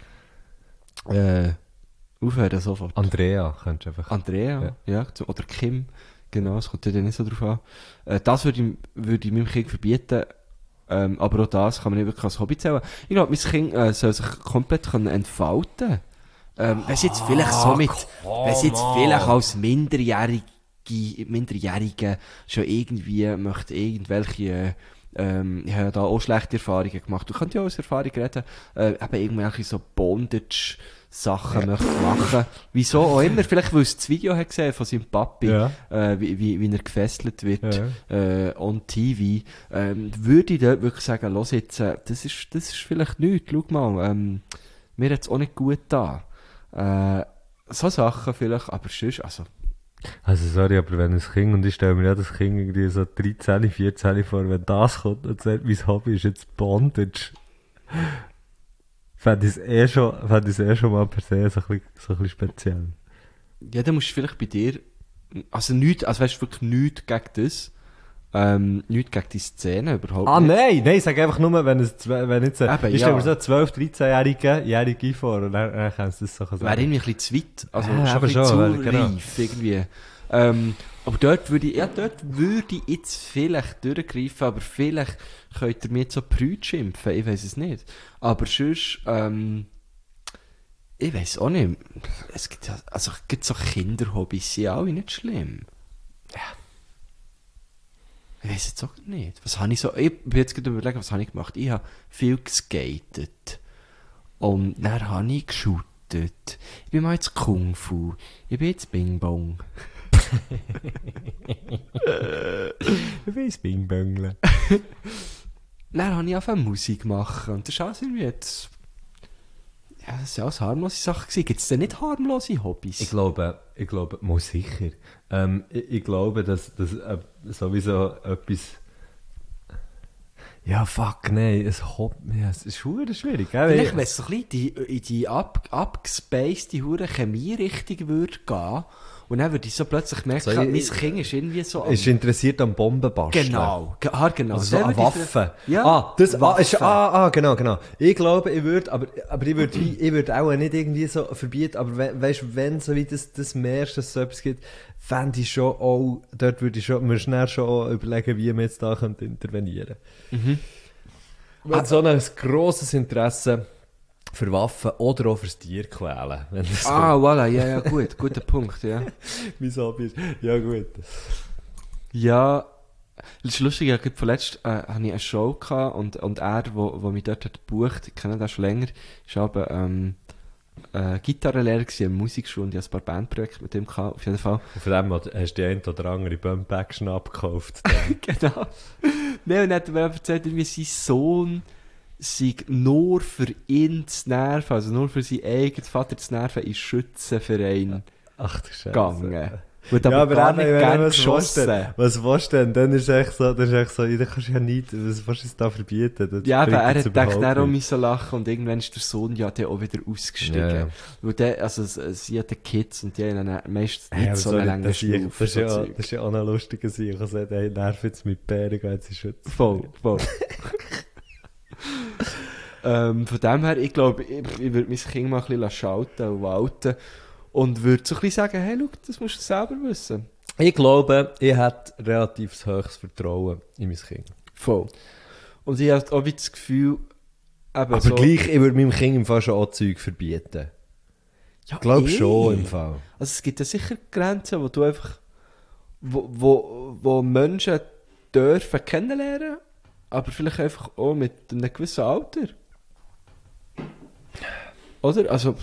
Aufhören sofort. Andrea, könntest du einfach... Andrea, ja. Oder Kim. Genau, es kommt ja nicht so drauf an. Das würde ich meinem Kind verbieten. Aber auch das kann man nicht wirklich als Hobby zählen. Ich glaube, mein Kind soll sich komplett entfalten können. Wenn sie jetzt vielleicht wenn sie jetzt vielleicht als Minderjährige schon irgendwie möchte irgendwelche, ich habe ja da auch schlechte Erfahrungen gemacht. Du könntest ja auch aus Erfahrung reden, eben irgendwelche so Bondage-Sachen möchte machen. Wieso auch immer, vielleicht weil es das Video hat gesehen von seinem Papi, Ja. wie er gefesselt wird, Ja. on TV, würde ich dort wirklich sagen, los jetzt, das ist vielleicht nichts, schau mal, mir hat es auch nicht gut da. So Sachen vielleicht, aber sonst, Also sorry, aber wenn ein Kind, und ich stelle mir ja das Kind irgendwie so 13, 14 vor, wenn das kommt und sagt, mein Hobby ist jetzt Bondage, fände ich es schon mal per se so ein bisschen speziell. ja, dann musst du vielleicht bei dir, weißt du, wirklich nichts gegen das, nichts gegen die Szene überhaupt nicht. Nein, sag einfach nur, wenn jetzt, Eben, ich stelle ja. mir so 12, 13-Jährige vor, und dann kannst du das so sagen. Wäre irgendwie ein bisschen zu weit, also Ja, schon ein aber bisschen schon, zu genau. reif, irgendwie. Aber dort würde ich jetzt vielleicht durchgreifen, aber vielleicht könnt ihr mir jetzt so Brüte schimpfen, ich weiss es nicht. Aber sonst, ich weiss auch nicht, es gibt ja, so Kinderhobbys sind alle nicht schlimm. Ja. Ich weiss jetzt auch nicht. Was habe ich so... Ich bin jetzt gerade überlegen, was habe ich gemacht? Ich habe viel geskatet. Und dann habe ich geshootet. Ich bin mal jetzt Kung Fu. Ich bin jetzt Bing Bong. Ich weiss Bing-Böngle. Dann habe ich angefangen Musik machen. Und das ist alles irgendwie jetzt... Ja, das sind alles harmlose Sachen gewesen. Gibt es denn nicht harmlose Hobbys? Ich glaube, muss sicher. Ich glaube, dass sowieso etwas... Ja, fuck, nein, ein Hobby... Ja, es ist verdammt schwierig, gell? Vielleicht, wenn es so ein bisschen in die abgespacede hure Chemie-Richtung würde gehen, und dann würde ich so plötzlich merken, So, mein Kind ist irgendwie so... Ist interessiert am Bombenbasteln. Genau, genau. Also so an Waffen. Ja, Waffen. Genau. Ich glaube, ich würde, aber ich würde auch nicht irgendwie so verbieten, aber weißt du, wenn so wie das merkst, dass es so etwas gibt, fände ich schon auch, dort würde ich schon, mir schnell schon auch überlegen, wie man jetzt da könnte intervenieren. Wenn so ein grosses Interesse für Waffen oder auch fürs Tier quälen. Wenn das voilà, ja, gut, guter Punkt, ja. mein Hobby ist. Ja, gut. Ja, das ist lustig, ja, vorletzt hatte ich eine Show gehabt und er, wo mich dort hat gebucht, ich kenne das schon länger, ist aber Gitarrenlehrer gewesen, in der Musikschule und ich hatte ein paar Bandprojekte mit ihm gehabt, auf jeden Fall. Und von dem hast du die eine oder andere Bump-Action abgekauft. Genau. Nein, und dann hat er mir erzählt, wie sein Sohn sei nur für ihn zu nerven, also nur für seinen eigenen Vater zu nerven, in Schützenverein Ach du Scheiße. gegangen. Und aber gar nicht gern geschossen. Was willst du denn? Dann ist echt so, da kannst du ja nicht, was willst du jetzt da verbieten? Das Ja, aber bringt er jetzt hat gedacht, überhaupt er nichts. so lachen und irgendwann ist der Sohn ja dann auch wieder ausgestiegen. Ja. Weil der, also sie hat Kids und die haben dann meistens nicht Ja, aber so sorry, eine lange das Stufe. das ist ja auch noch lustiger sein. Ich kann sagen, hey, nerv jetzt mit Bären, gehen sie schützen. Voll. Von dem her, ich glaube, ich würde mein Kind mal ein bisschen schalten und walten und würde so ein bisschen sagen, hey, schau, das musst du selber wissen. Ich glaube, ich hätte relativ hohes Vertrauen in mein Kind. Voll. Und ich habe auch wie das Gefühl, eben Aber so, gleich, ich würde meinem Kind im Fall schon auch Zeug verbieten. ja, Ich glaube schon im Fall. Also es gibt ja sicher Grenzen, wo du einfach, wo Menschen dürfen kennenlernen, aber vielleicht einfach auch mit einem gewissen Alter. Oder? Also,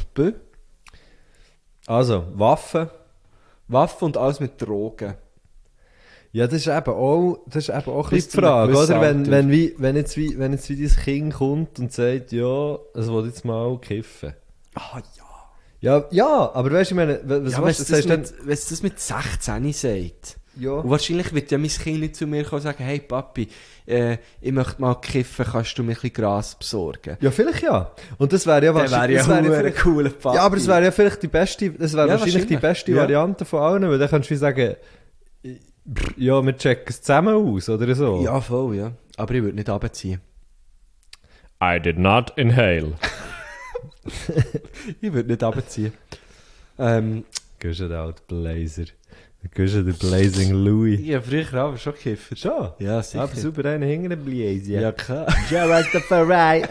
Also, Waffen. Waffen und alles mit Drogen. Ja, das ist eben auch ein bisschen die Bis zu Frage, einem gewissen oder? Alter. Wenn jetzt wie dein Kind kommt und sagt, ja, es will jetzt mal kiffen. Ah ja. Ja, aber weißt du, ich meine, was Ja, weißt du, sagst dann, wenn es das mit 16 sagt. ja. Und wahrscheinlich wird ja mein Kind nicht zu mir kommen und sagen, hey Papi, ich möchte mal kiffen, kannst du mir ein bisschen Gras besorgen? Ja, vielleicht ja. Und das wäre ja Das wäre ja vielleicht- cooler Papi. Ja, aber es wäre ja vielleicht die beste, das wäre Ja, wahrscheinlich die wahrscheinlich. beste Ja. Variante von allen, weil dann kannst du wie sagen, ja, wir checken es zusammen aus, oder so. Ja, voll, ja. Aber ich würde nicht runterziehen. I did not inhale. Ich würde nicht runterziehen. Gehst du den alten Blazer? Gehst du den Blazing Louis? Ich habe früher aber schon gekifft. Schon? Ja, sicher. Aber super einen hinter dem Blazer. Ja, klar. Jared the Ferrari.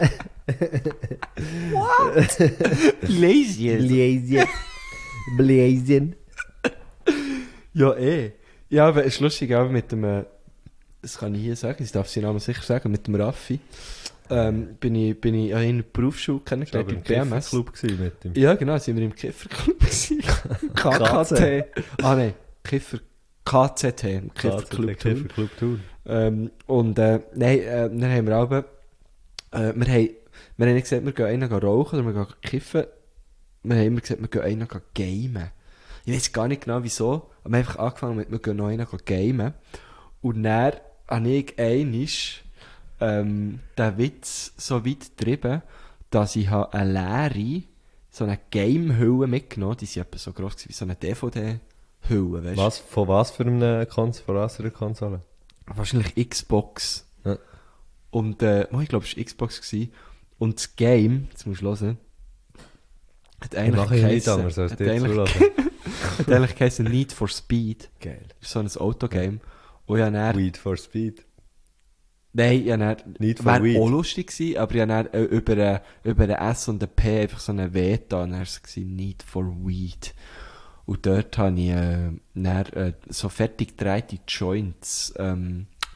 Lazy. Blazer. Blazer. Ja, Ja, aber es ist lustig, auch mit dem, das kann ich hier sagen, ich darf seinen Namen sicher sagen, mit dem Raffi, bin ich in der Berufsschule Ich kennengelernt, war im im BMS. Kifferclub mit ihm. Ja, genau, sind wir im Kifferclub gewesen. KKT. Ah, nein, KCT, im Kifferclub Thun. Kifferclub Thun. Dann haben wir aber, wir haben nicht gesagt, wir gehen einen rauchen oder wir gehen kiffen. Wir haben immer gesagt, wir gehen einen gamen. Ich weiß gar nicht genau wieso, aber wir haben einfach angefangen mit, wir gehen noch einen gamen. Und dann habe ich den Witz so weit getrieben, dass ich eine leere, so eine Game-Hülle mitgenommen habe. Die sind etwa so gross wie so eine DVD-Hülle, weißt du? Von was für einer Konsole? Wahrscheinlich Xbox. Ja. Und, ich glaube, es war Xbox gewesen. Und das Game, jetzt musst du hören, hat eigentlich Mache ich nicht geheissen- anders als hat dir eigentlich- zulassen. hat eigentlich geheissen Need for Speed. Geil. Das ist so ein Autogame. Und ja, dann, Weed for Speed. nein, ja, dann, Need for wäre Weed. auch lustig gewesen, aber ja, dann, über ein S und ein P einfach so eine W da, und dann war es gewesen, Need for Weed. Und dort habe ich, so fertig gedrehte Joints,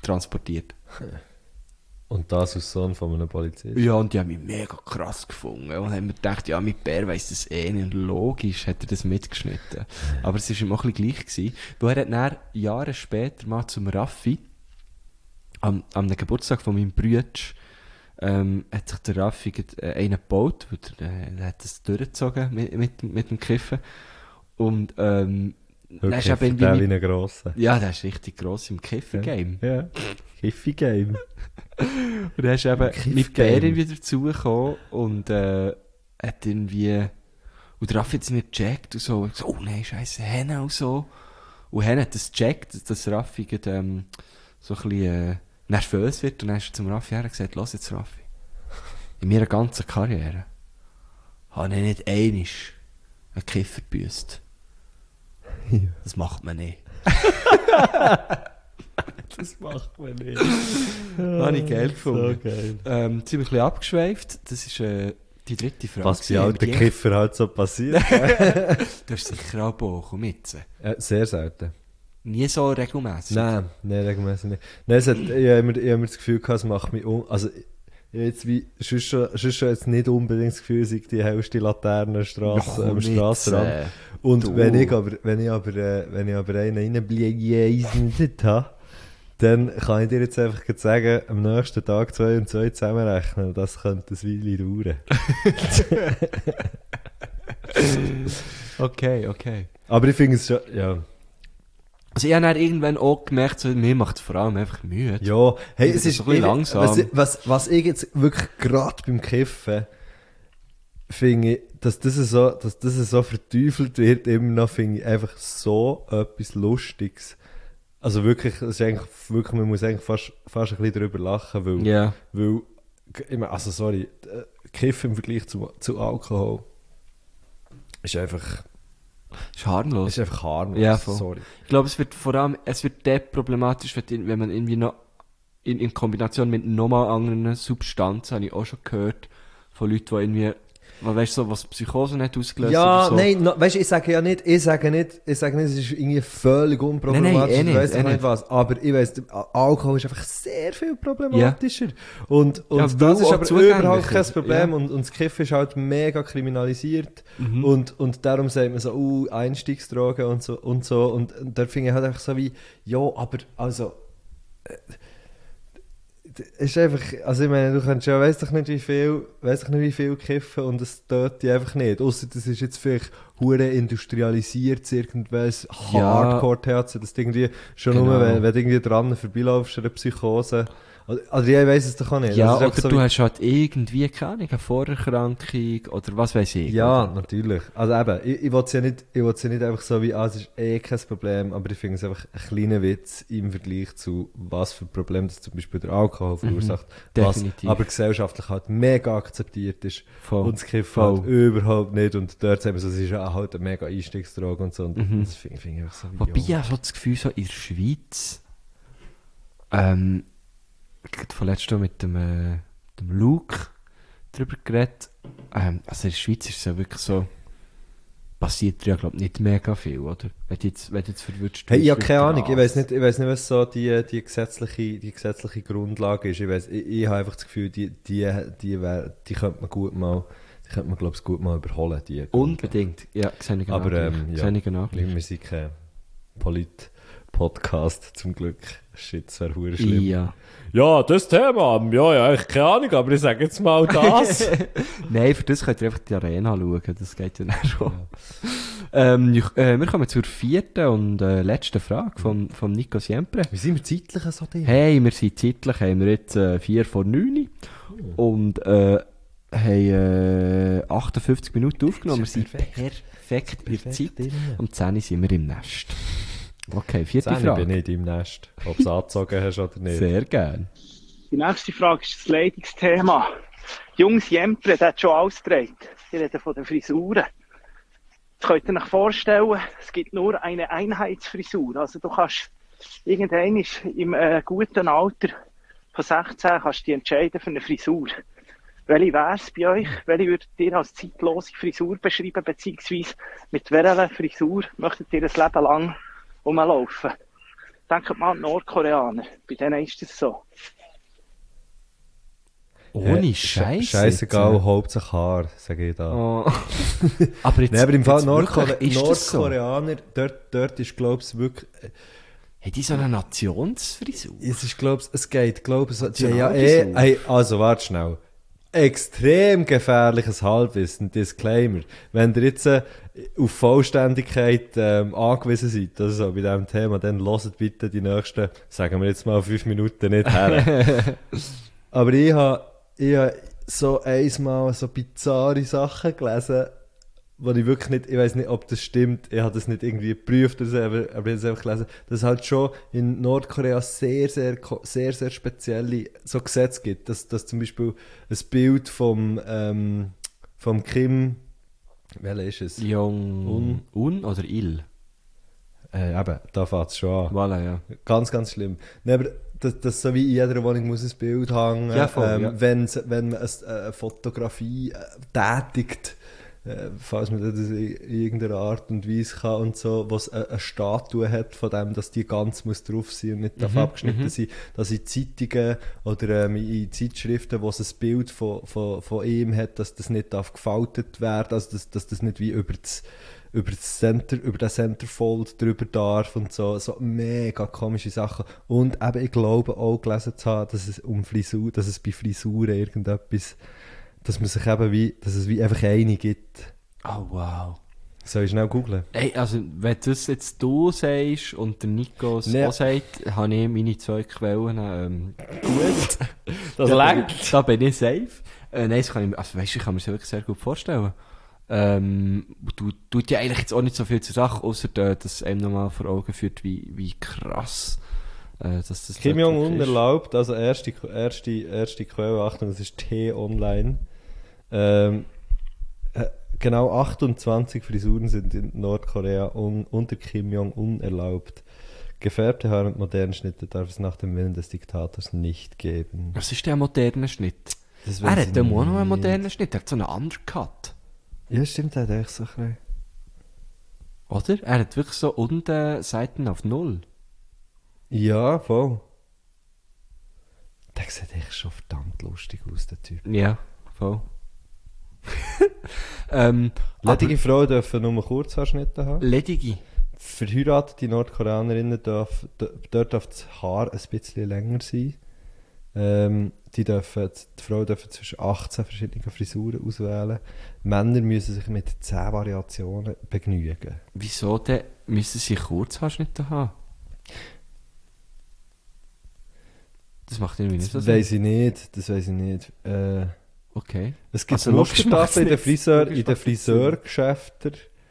transportiert. Und das aus Sohn von einem Polizisten. Ja, und die haben mich mega krass gefunden. Und haben mir gedacht, ja, mit Bär weiss das eh nicht. Und logisch hat er das mitgeschnitten. Aber es war ihm auch ein bisschen gleich gewesen. Weil er hat dann Jahre später mal zum Raffi, am Geburtstag von meinem Bruder, hat sich der Raffi einen gebaut, weil er hat das durchgezogen mit dem Kiffen. Und, Okay, ist eben der wie ein grosser. ja, der ist richtig gross im Kiffen-Game. Ja, Kiffi-Game. Und dann ist eben mit Bär wieder dazugekommen und hat irgendwie... Und der Raffi hat es nicht gecheckt und so. Und so, oh nein, scheisse, Henne und so. Und Henne hat das gecheckt, dass Raffi so ein bisschen nervös wird. Und dann ist er zum Raffi her und gesagt, los jetzt Raffi, in meiner ganzen Karriere habe ich nicht einmal einen Kiffer gebüsst. Das macht man nicht. Das macht man nicht. Habe ich geil gefunden. So geil. Ziemlich ein bisschen abgeschweift. Das ist die dritte Frage. Was bei alten Kiffer halt so passiert. Du hast sicher auch Bauch und Mütze. Sehr selten. Nie so regelmässig. Nein, regelmäßig nicht. Nein, ich habe immer das Gefühl gehabt, es macht mich also jetzt wie sonst schon jetzt nicht unbedingt das Gefühl, sei die hellste Laterne am Strassenrand. Und wenn ich aber einen reinbliesen habe, dann kann ich dir jetzt einfach sagen, am nächsten Tag 2 und 2 zusammenrechnen. Das könnte ein Weile dauern. Okay. Aber ich finde es schon, ja. Also ich habe dann irgendwann auch gemerkt, so, mir macht es vor allem einfach müde. Ja, hey, es ist ein bisschen langsam. Was ich jetzt wirklich gerade beim Kiffen finde ich, dass das so verteufelt wird, immer noch, finde ich einfach so etwas Lustiges. Also wirklich, es ist eigentlich, wirklich, man muss eigentlich fast ein bisschen darüber lachen, weil, ich meine, also sorry, Kiffen im Vergleich zu Alkohol ist einfach... Ist harmlos. Ist einfach harmlos, ja, voll. Sorry. Ich glaube, es wird dort problematisch, wenn man irgendwie noch in Kombination mit nochmal anderen Substanzen, habe ich auch schon gehört, von Leuten, die irgendwie, weißt du, so, was Psychose nicht ausgelöst ja, oder so. Nein, weißt du, ich sage nicht, es ist irgendwie völlig unproblematisch, Nein, ich weiss nicht. nicht was, aber ich weiss, Alkohol ist einfach sehr viel problematischer. Und Ja, das weil ist auch aber zugänglicher. überhaupt kein Problem Ja. und das Kiffen ist halt mega kriminalisiert und darum sagt man so, Einstiegsdrogen und so und da finde ich halt einfach so wie, ja, aber also... Es ist einfach, also ich meine, du kannst ja, weiss doch nicht wie viel kiffen und es tötet dich einfach nicht. Ausser das ist jetzt vielleicht hure industrialisiert, irgendwas Hardcore-THC, dass du irgendwie schon nur, wenn du irgendwie dran vorbeilaufst, eine Psychose. Also ich weiss es doch auch nicht. Ja, oder so du hast halt irgendwie, keine Ahnung, eine Vorerkrankung oder was weiß ich. Ja, oder? natürlich. Also eben, ich will es ja nicht einfach so wie, es ist eh kein Problem, aber ich finde es einfach ein kleiner Witz im Vergleich zu, was für Probleme das zum Beispiel der Alkohol verursacht. Was definitiv. aber gesellschaftlich halt mega akzeptiert ist. Voll. Und das Kiffen halt überhaupt nicht. Und dort sagen wir so, es ist ja halt eine mega Einstiegsdroge und so. Und das finde ich einfach so wie, Wobei ich habe so das Gefühl, so in der Schweiz, vorletzt mit dem Luke drüber geredet. Also in der Schweiz ist es ja wirklich so, passiert ja, glaube ich, nicht mega viel, oder? Wenn du jetzt verwünscht hey, ich habe keine Ahnung. Ich weiss nicht, was so die gesetzliche Grundlage ist. Ich habe einfach das Gefühl, die könnte man glaube ich, gut mal überholen. Die Unbedingt, ja, sehe ich genau. Aber genau. wir sind kein Polit-Podcast, zum Glück. Shit, das wäre verdammt schlimm. Ja, das Thema, ja, ich keine Ahnung, aber ich sage jetzt mal das. Nein, für das könnt ihr einfach die Arena schauen, das geht ja nicht schon. Wir kommen zur vierten und letzten Frage von Nico Siempre. Wie sind wir zeitlich so drin? Hey, wir sind zeitlich, haben wir jetzt 4:09 und haben 58 Minuten aufgenommen. Wir sind perfekt in der Zeit. Um 10 Uhr sind wir im Nest. Okay, vierte Frage. Ich bin nicht im Nest, ob du es angezogen hast oder nicht. Sehr gern. Die nächste Frage ist das Leidungsthema. Jungs Jempre, der hat schon alles gedreht. Die reden von den Frisuren. Jetzt könnt ihr euch vorstellen, es gibt nur eine Einheitsfrisur. Also du kannst irgendwann im guten Alter von 16 kannst du dich entscheiden für eine Frisur. Welche wäre es bei euch? Welche würdet ihr als zeitlose Frisur beschreiben? Beziehungsweise mit welcher Frisur möchtet ihr ein Leben lang rumlaufen? Denkt mal an die Nordkoreaner. Bei denen ist das so. Ohne Scheiße. Scheissegal, Hauptsache Haar, sage ich da. Oh. Aber jetzt, Nee, aber im Fall jetzt wirklich, ist das so? Nordkoreaner, dort ist, glaube ich, wirklich... Haben die so eine Nationsfrisur? Es ist, glaube ich, es geht, glaube ich, die haben ja Nationalfrisur. hey, also, warte schnell. Extrem gefährliches Halbwissen, Disclaimer. Wenn ihr jetzt auf Vollständigkeit angewiesen seid, also bei diesem Thema, dann hört bitte die nächsten, sagen wir jetzt mal 5 Minuten nicht her. Aber ich habe so einmal so bizarre Sachen gelesen, wo ich wirklich nicht, ich weiß nicht, ob das stimmt, ich habe das nicht irgendwie geprüft oder so, aber ich habe es einfach gelesen, dass es halt schon in Nordkorea sehr spezielle so Gesetze gibt, dass zum Beispiel ein Bild vom Kim, welcher ist es? Jong-un oder Il? Eben, da fängt es schon an. Voilà, ja. Ganz, ganz schlimm. Nee, aber das so wie in jeder Wohnung muss ein Bild hängen, Ja, voll, ja. wenn man eine Fotografie tätigt, falls man das in irgendeiner Art und Weise kann und so, was eine Statue hat von dem, dass die ganz muss drauf sein und nicht darf abgeschnitten sein, dass in Zeitungen oder in Zeitschriften, wo es ein Bild von ihm hat, dass das nicht darf gefaltet werden, also dass das nicht wie über den Centerfold drüber darf und so mega komische Sachen. Und eben, ich glaube auch gelesen zu haben, dass es bei Frisuren irgendetwas, dass man sich eben dass es wie einfach eine gibt. Oh, wow. Soll ich schnell googlen? Ey, also, wenn das jetzt du sagst und der Nico es auch sagt, habe ich meine 2 Quellen, gut. Das lenkt. Da bin ich safe. Nein, das kann ich, also weißt du, ich kann mir das wirklich sehr gut vorstellen. Tut ja eigentlich jetzt auch nicht so viel zur Sache, außer dass es einem nochmal vor Augen führt, wie krass, dass das Kim dort Jong-un ist. erlaubt, also erste Quelle, Achtung, das ist T-Online. Genau 28 Frisuren sind in Nordkorea unter Kim Jong-un erlaubt. Gefärbte Haare und moderne Schnitte darf es nach dem Willen des Diktators nicht geben. Was ist der moderne Schnitt? Das Er weiss hat ich ja auch noch nicht. einen modernen Schnitt, er hat so einen Undercut. Ja, stimmt, er hat echt so ein bisschen. Oder? Er hat wirklich so unten Seiten auf 0. Ja, voll. Der sieht echt schon verdammt lustig aus, der Typ. Ja, voll. Ledige Frauen dürfen nur Kurzhaarschnitte haben. Ledige. Verheiratete Nordkoreanerinnen dort darf das Haar ein bisschen länger sein. Die Frauen dürfen zwischen 18 verschiedenen Frisuren auswählen. Männer müssen sich mit 10 Variationen begnügen. Wieso denn müssen sie Kurzhaarschnitte haben? Das macht irgendwie nicht so Das Sinn. weiss ich nicht. Okay. Es gibt Also logisch macht's Musterstaffeln in nicht. den Friseurgeschäften.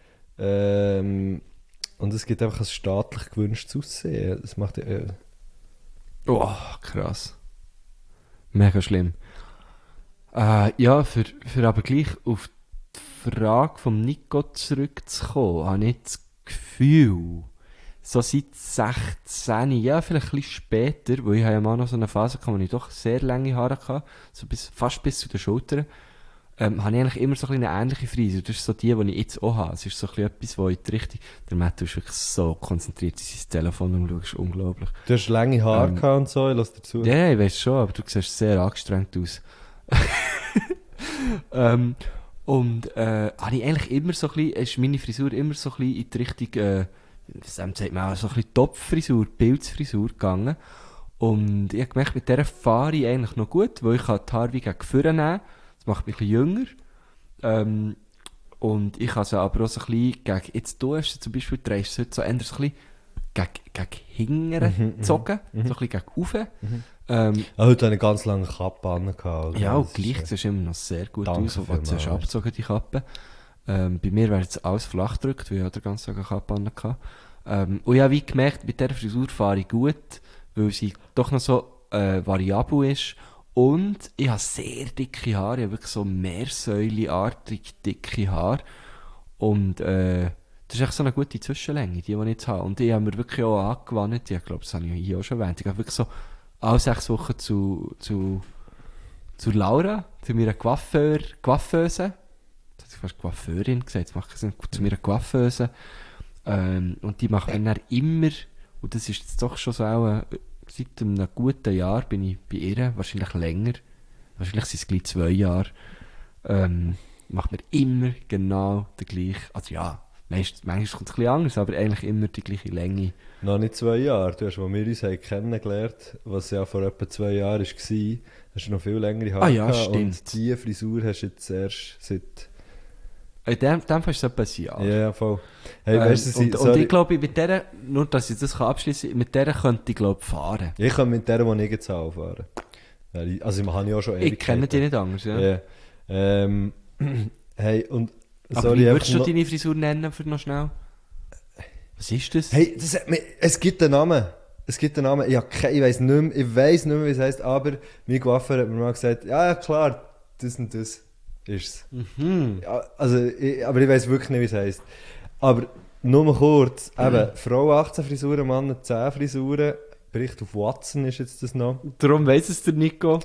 Und es gibt einfach ein staatlich gewünschtes Aussehen. Das macht Oh, krass. Mega schlimm. Ja, für aber gleich auf die Frage vom Nico zurückzukommen, habe ich das Gefühl, so seit 16, ja, vielleicht ein bisschen später, weil ich habe ja mal noch so eine Phase gehabt, wo ich doch sehr lange Haare hatte, so fast bis zu den Schultern, habe ich eigentlich immer so ein bisschen eine ähnliche Frisur. Das ist so die ich jetzt auch habe. Es ist so ein bisschen etwas, wo in die Richtung... Der Matt ist wirklich so konzentriert in sein Telefon und schaust unglaublich. Du hast lange Haare gehabt und so, ich lasse dazu. Ja, ich weiss schon, aber du siehst sehr angestrengt aus. Habe ich eigentlich immer so ein bisschen, ist meine Frisur immer so ein bisschen in die Richtung, was sagt man auch, so ein bisschen Topfrisur, Pilzfrisur gegangen. Und ich habe gemerkt, mit dieser fahre ich eigentlich noch gut, weil ich die Haare wie gegen vorne nehmen. Das macht mich ein bisschen jünger. Und ich habe sie aber auch so ein bisschen gegen, jetzt du hast sie zum Beispiel, drehst du heute so eher so ein bisschen gegen hinten gezogen, so ein bisschen gegen rauf. Heute habe ich ganz lange Kappe an. Also Ja, und das gleich ist, siehst du immer noch sehr gut Danke aus, obwohl du hast vielmals. abgezogen, die Kappe. Bei mir wäre jetzt alles flach gedrückt, weil ich auch den ganzen Tag eine Kappe an hatte. Und ich habe wie gemerkt, mit dieser Frisur fahre ich gut, weil sie doch noch so variabel ist. Und ich habe sehr dicke Haare, ich habe wirklich so meersäuleartig dicke Haare. Und das ist echt so eine gute Zwischenlänge, die ich jetzt habe. Und die haben mir wirklich auch angewandt, ich glaube, das habe ich hier auch schon erwähnt. Ich habe wirklich so alle 6 Wochen zu Laura, zu meiner Coiffeuse. Jetzt hätte ich fast Coiffeurin gesagt, jetzt mache ich es zu meiner Coiffeuse. Und die macht mir dann immer, Und das ist jetzt doch schon so auch, seit einem guten Jahr bin ich bei ihr, wahrscheinlich länger, wahrscheinlich sind es gleich 2 Jahre, macht mir immer genau den gleichen, also ja, manchmal kommt es ein bisschen anders, aber eigentlich immer die gleiche Länge. Noch nicht 2 Jahre. Du hast, als wir uns haben kennengelernt, was ja vor etwa 2 Jahren war, hast du noch viel längere Haare ja, gehabt. stimmt. Und diese Frisur hast du jetzt erst seit... In dem Fall ist es etwa ein Jahr. Ja, voll. Hey, weißt du, und ich glaube, mit der, nur dass ich das abschließen kann, mit der könnte ich glaube fahren. ich kann mit der, die ich jetzt fahren. Also ich habe ja auch schon Ich kenne die nicht anders, ja. Ja. Hey, und... Aber wie würdest du deine Frisur nennen, für noch schnell? Was ist das? Hey, es gibt einen Namen. Es gibt einen Namen. Ich weiss nicht mehr, wie es heisst, aber mein Coiffeur hat mir mal gesagt, ja klar, das und das ist es. Mhm. Ja, also, aber ich weiss wirklich nicht, wie es heisst. Aber nur mal kurz, eben, Frau 18 Frisuren, Mann 10 Frisuren, Bericht auf Watson ist jetzt das noch. Darum weiss es der Nico.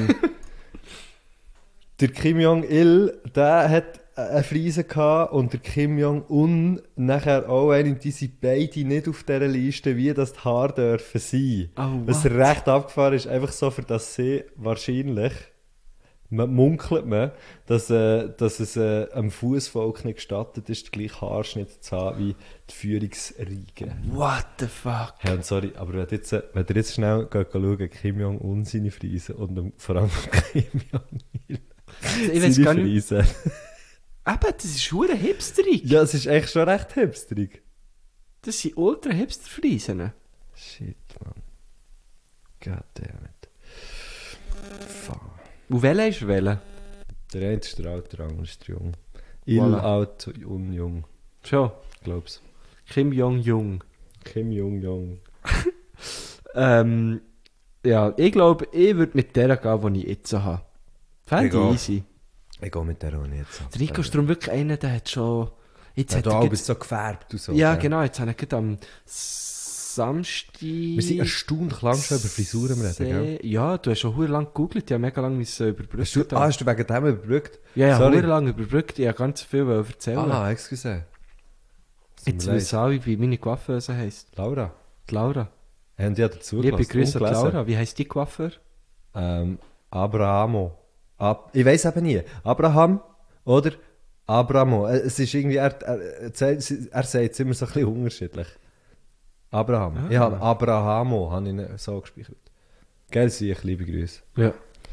Der Kim Jong-il, der hat eine Frise gehabt und der Kim Jong-un nachher auch eine, und die sind beide nicht auf dieser Liste, wie das die Haare dürfen sein. Oh, was what? recht abgefahren ist, einfach so, für das sie wahrscheinlich, munkelt man, dass es am Fußvolk nicht gestattet ist, den gleichen Haarschnitt zu haben wie die Führungsriege. What the fuck? Ja, und sorry, aber wenn ihr jetzt schnell schauen, Kim Jong-un seine Frise und vor allem Kim Jong-il Ich weiß gar nicht. Frise. Eben, das ist hure hipsterig. Ja, es ist echt schon recht hipsterig. Das sind ultra hipster-Friesen. Shit, man. Goddammit. Fuck. Und welcher ist welcher? Der eine ist der Alte, der andere ist der Jung. Voilà. Alt, unjung. Schon. Glaub's. Kim Jong-jung. Kim Jong. Ja, ich glaube, ich würde mit der gehen, die ich jetzt habe. Fände Ich auch. ich easy. Ich gehe mit der auch nicht so. Der Nico ist darum wirklich einer, der hat schon... Jetzt Ja, hat du er bist so gefärbt und so. ja, gell? genau, jetzt habe ich gerade am Samstag... Wir sind erstaunlich lang schon über Frisuren reden, gell? Ja, du hast schon hure lang gegoogelt, ich habe mega lange überbrückt. Hast du wegen dem überbrückt? Ja, Sorry. hure lang überbrückt, ich habe ganz viel erzählen. Ah, excuse. Jetzt wissen alle, wie meine Coiffeuse heisst. Laura. Die Laura. Haben die dazu Liebe Grüße an Laura. Wie heisst die Coiffeur? Abrahamo. Ich weiss eben nie. Abraham oder Abramo. Es ist irgendwie, er sagt es immer so ein bisschen unterschiedlich. Abraham. Ah. Ich habe Abrahamo, habe ich so gespeichert. Geil, ich liebe Grüße. Ja.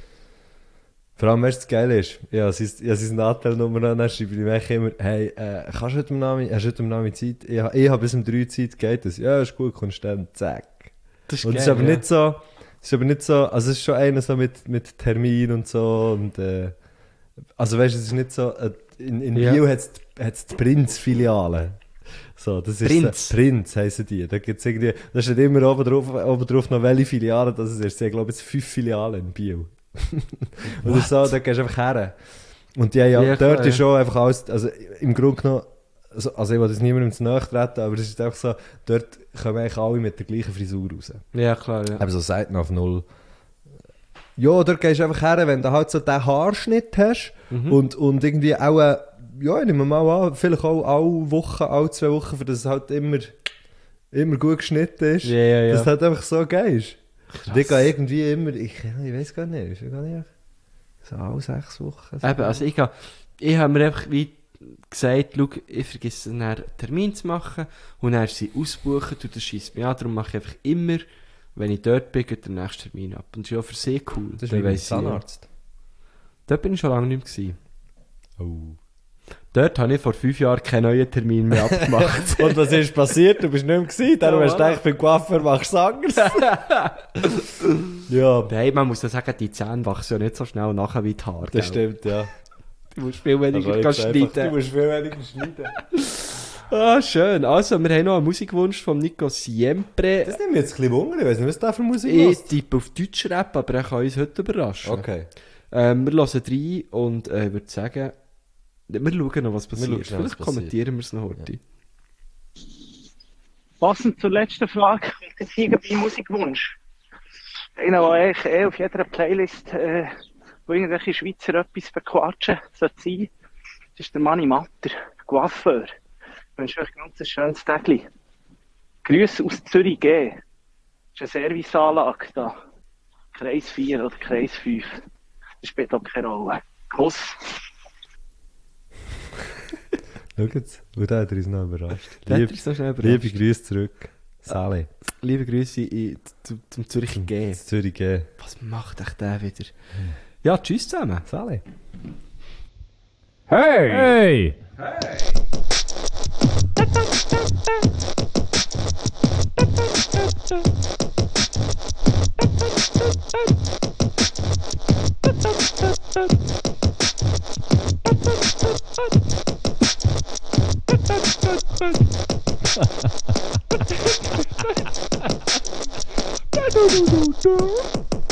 Vor allem, weißt du, das Geile ist, ja, sein Nachteilnummer an, dann schreibe ich mir immer, hey, hast du heute am Abend Zeit? Ich habe bis um 3 Zeit, geht das? Ja, ist gut, kommst dann, zack. Das ist Und geil, es ist aber ja. nicht so, also es ist schon einer so mit Termin und so und also weißt du, es ist nicht so, in Ja. Biel hat es die Prinz-Filiale. So, das ist Prinz. So, Prinz heissen die. Da gibt's irgendwie, da steht immer oben drauf noch welche Filiale das ist. Ich glaube jetzt 5 Filialen in Biel. Oder so, da gehst du einfach her. Und die haben ja, Ja, dort klar, ist schon einfach alles, also im Grunde genommen, also ich will das niemandem zu nahe treten, aber es ist einfach so, dort kommen eigentlich alle mit der gleichen Frisur raus. Ja, klar, ja. Aber so Seiten auf null. Ja, dort gehst du einfach her, wenn du halt so den Haarschnitt hast und irgendwie auch, ja, ich nehme mal an, vielleicht auch alle 2 Wochen, für das es halt immer gut geschnitten ist. Ja. Dass es halt einfach so geil ist. Und ich gehe irgendwie immer, ich weiß gar nicht, ich gar nicht, so alle 6 Wochen. So. Eben, also ich habe mir einfach wie gesagt, schau, ich vergesse dann einen Termin zu machen und dann sie ausbuchen und das scheisst mich an, darum mache ich einfach immer, wenn ich dort bin, geht der nächste Termin ab. Und das ist ja für sie cool. Das ist Dann wie beim weiss ich ja. Zahnarzt. Dort bin ich schon lange nicht mehr gewesen. Oh. Dort habe ich vor 5 Jahren keinen neuen Termin mehr abgemacht. Und was ist passiert? Du bist nicht mehr gewesen, darum hast du gedacht, beim Coiffeur machst du es anders. Ja, Nein, man muss ja sagen, die Zähne wachsen ja nicht so schnell nachher wie die Haare. das gell? stimmt, ja. Du musst viel weniger Also jetzt einfach, schneiden. Du musst viel weniger schneiden. Ah, schön. Also, wir haben noch einen Musikwunsch von Nico Siempre. Das nimmt mich jetzt ein bisschen Wunder, ich weiss nicht, was da für Musik Ich ist. tippe auf Deutsch Rap, aber er kann uns heute überraschen. Okay. Wir hören rein und ich würde sagen, wir schauen noch, was passiert. schauen schnell, was Vielleicht kommentieren wir es noch heute. Ja. Passend zur letzten Frage kommt jetzt hier bei Musikwunsch. Einer, der eigentlich auf jeder Playlist, wo irgendwelche Schweizer etwas bequatschen, sollte sein, das ist der Manni Matter, Coiffeur. Ich wünsche euch ein ganz schönes Tagli. Grüße aus Zürich G. Das ist eine Serviceanlage da. Kreis 4 oder Kreis 5. Das spielt auch keine Rolle. Kuss. Schau jetzt, und da hat er uns noch überrascht. Der hat uns so schnell überrascht. Liebe Grüße zurück. Sally. Liebe Grüße zum Zürcher G. Zürich G. Was macht echt der wieder? Ja, tschüss zusammen. Sally. Hey! Hey!